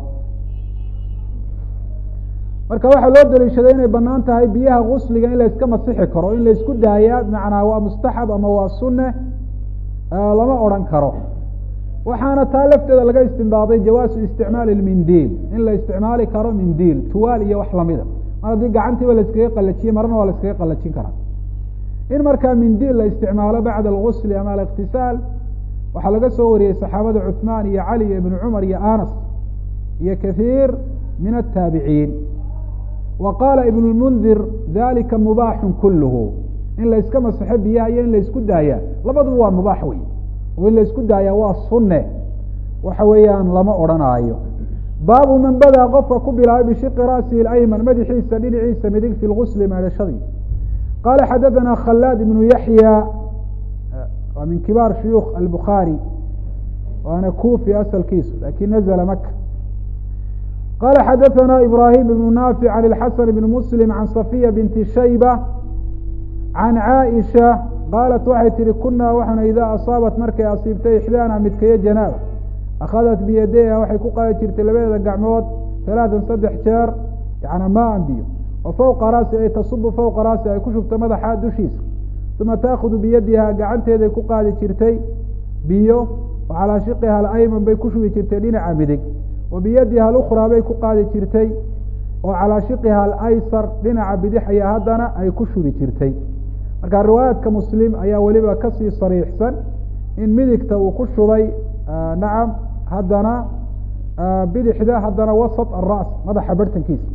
marka waxaa loo daliishaday inay banaan tahay biyaha gusliga in la iska masixi karo in la isku daayaa bimacnaa waa mustaxab ama waa sunne lama odhan karo waxaana taa lafteeda laga istimbaaday jawaasu isticmaali mindiil in la isticmaali karo mindiil tuwaal iyo wax lamida mar haddii gacantiiba la iskaga qalajiyey marna waa la iskaga qalajin karaa in markaa mindiil la isticmaalo bacda algusli ama aliktisaal waxaa laga soo wariyey saxaabada cuثmaan iyo cali iyo ibnu cumar iyo anas iyo kathiir min ataabiciin wa qaala ibn lmundir dalika mubaaxun kulluhu in la iska masaxo biyaha iyo in la isku daaya labaduba waa mubaax wey oo in la isku daaya waa sunne waxa weeyaan lama odhanaayo baabu man badaa qofka ku bilaabay bishiqi ra'sihi اayman madaxiisa dhinaciisa midig fi lgusli meedhashadii qala xadaثana khalaad ibnu yaxya waa min kibaar shuyuukh albukhaari waana kufi asalkiisu lakin nazla maka qala xadaثana ibrahim ibnu naafic can اlxasan ibn muslim can safiya binti shayba can caaisha qaalat waxay tihi kunaa waxaana idaa asaabat markay asiibtay ixdaana midkayo janaaba akhadat biyadayha waxay ku qaadi jirtay labadeeda gacmood 3 jeer yana maan biyo oo fawqa raasi ay tasubu fawqa raasi ay ku shubto madaxa dushiisa uma taakudu biyadiha gacanteeday ku qaadi jirtay biyo oo calaa shiqiha alayman bay ku shubi jirtay dhinaca midig wa biyadiha alukhraa bay ku qaadi jirtay oo calaa shiqiha alaysar dhinaca bidix ayaa haddana ay ku shubi jirtay marka riwaayaadka muslim ayaa weliba kasii sariixsan in midigta uu ku shubay nacam haddana bidixda haddana wasط الra's madaxa bartankiisa.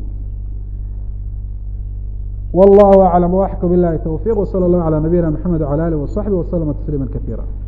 والله أعلم وأحكم بالله التوفيق وصلى الله على نبينا محمد وعلى آله وصحبه وسلم تسليما كثيرا.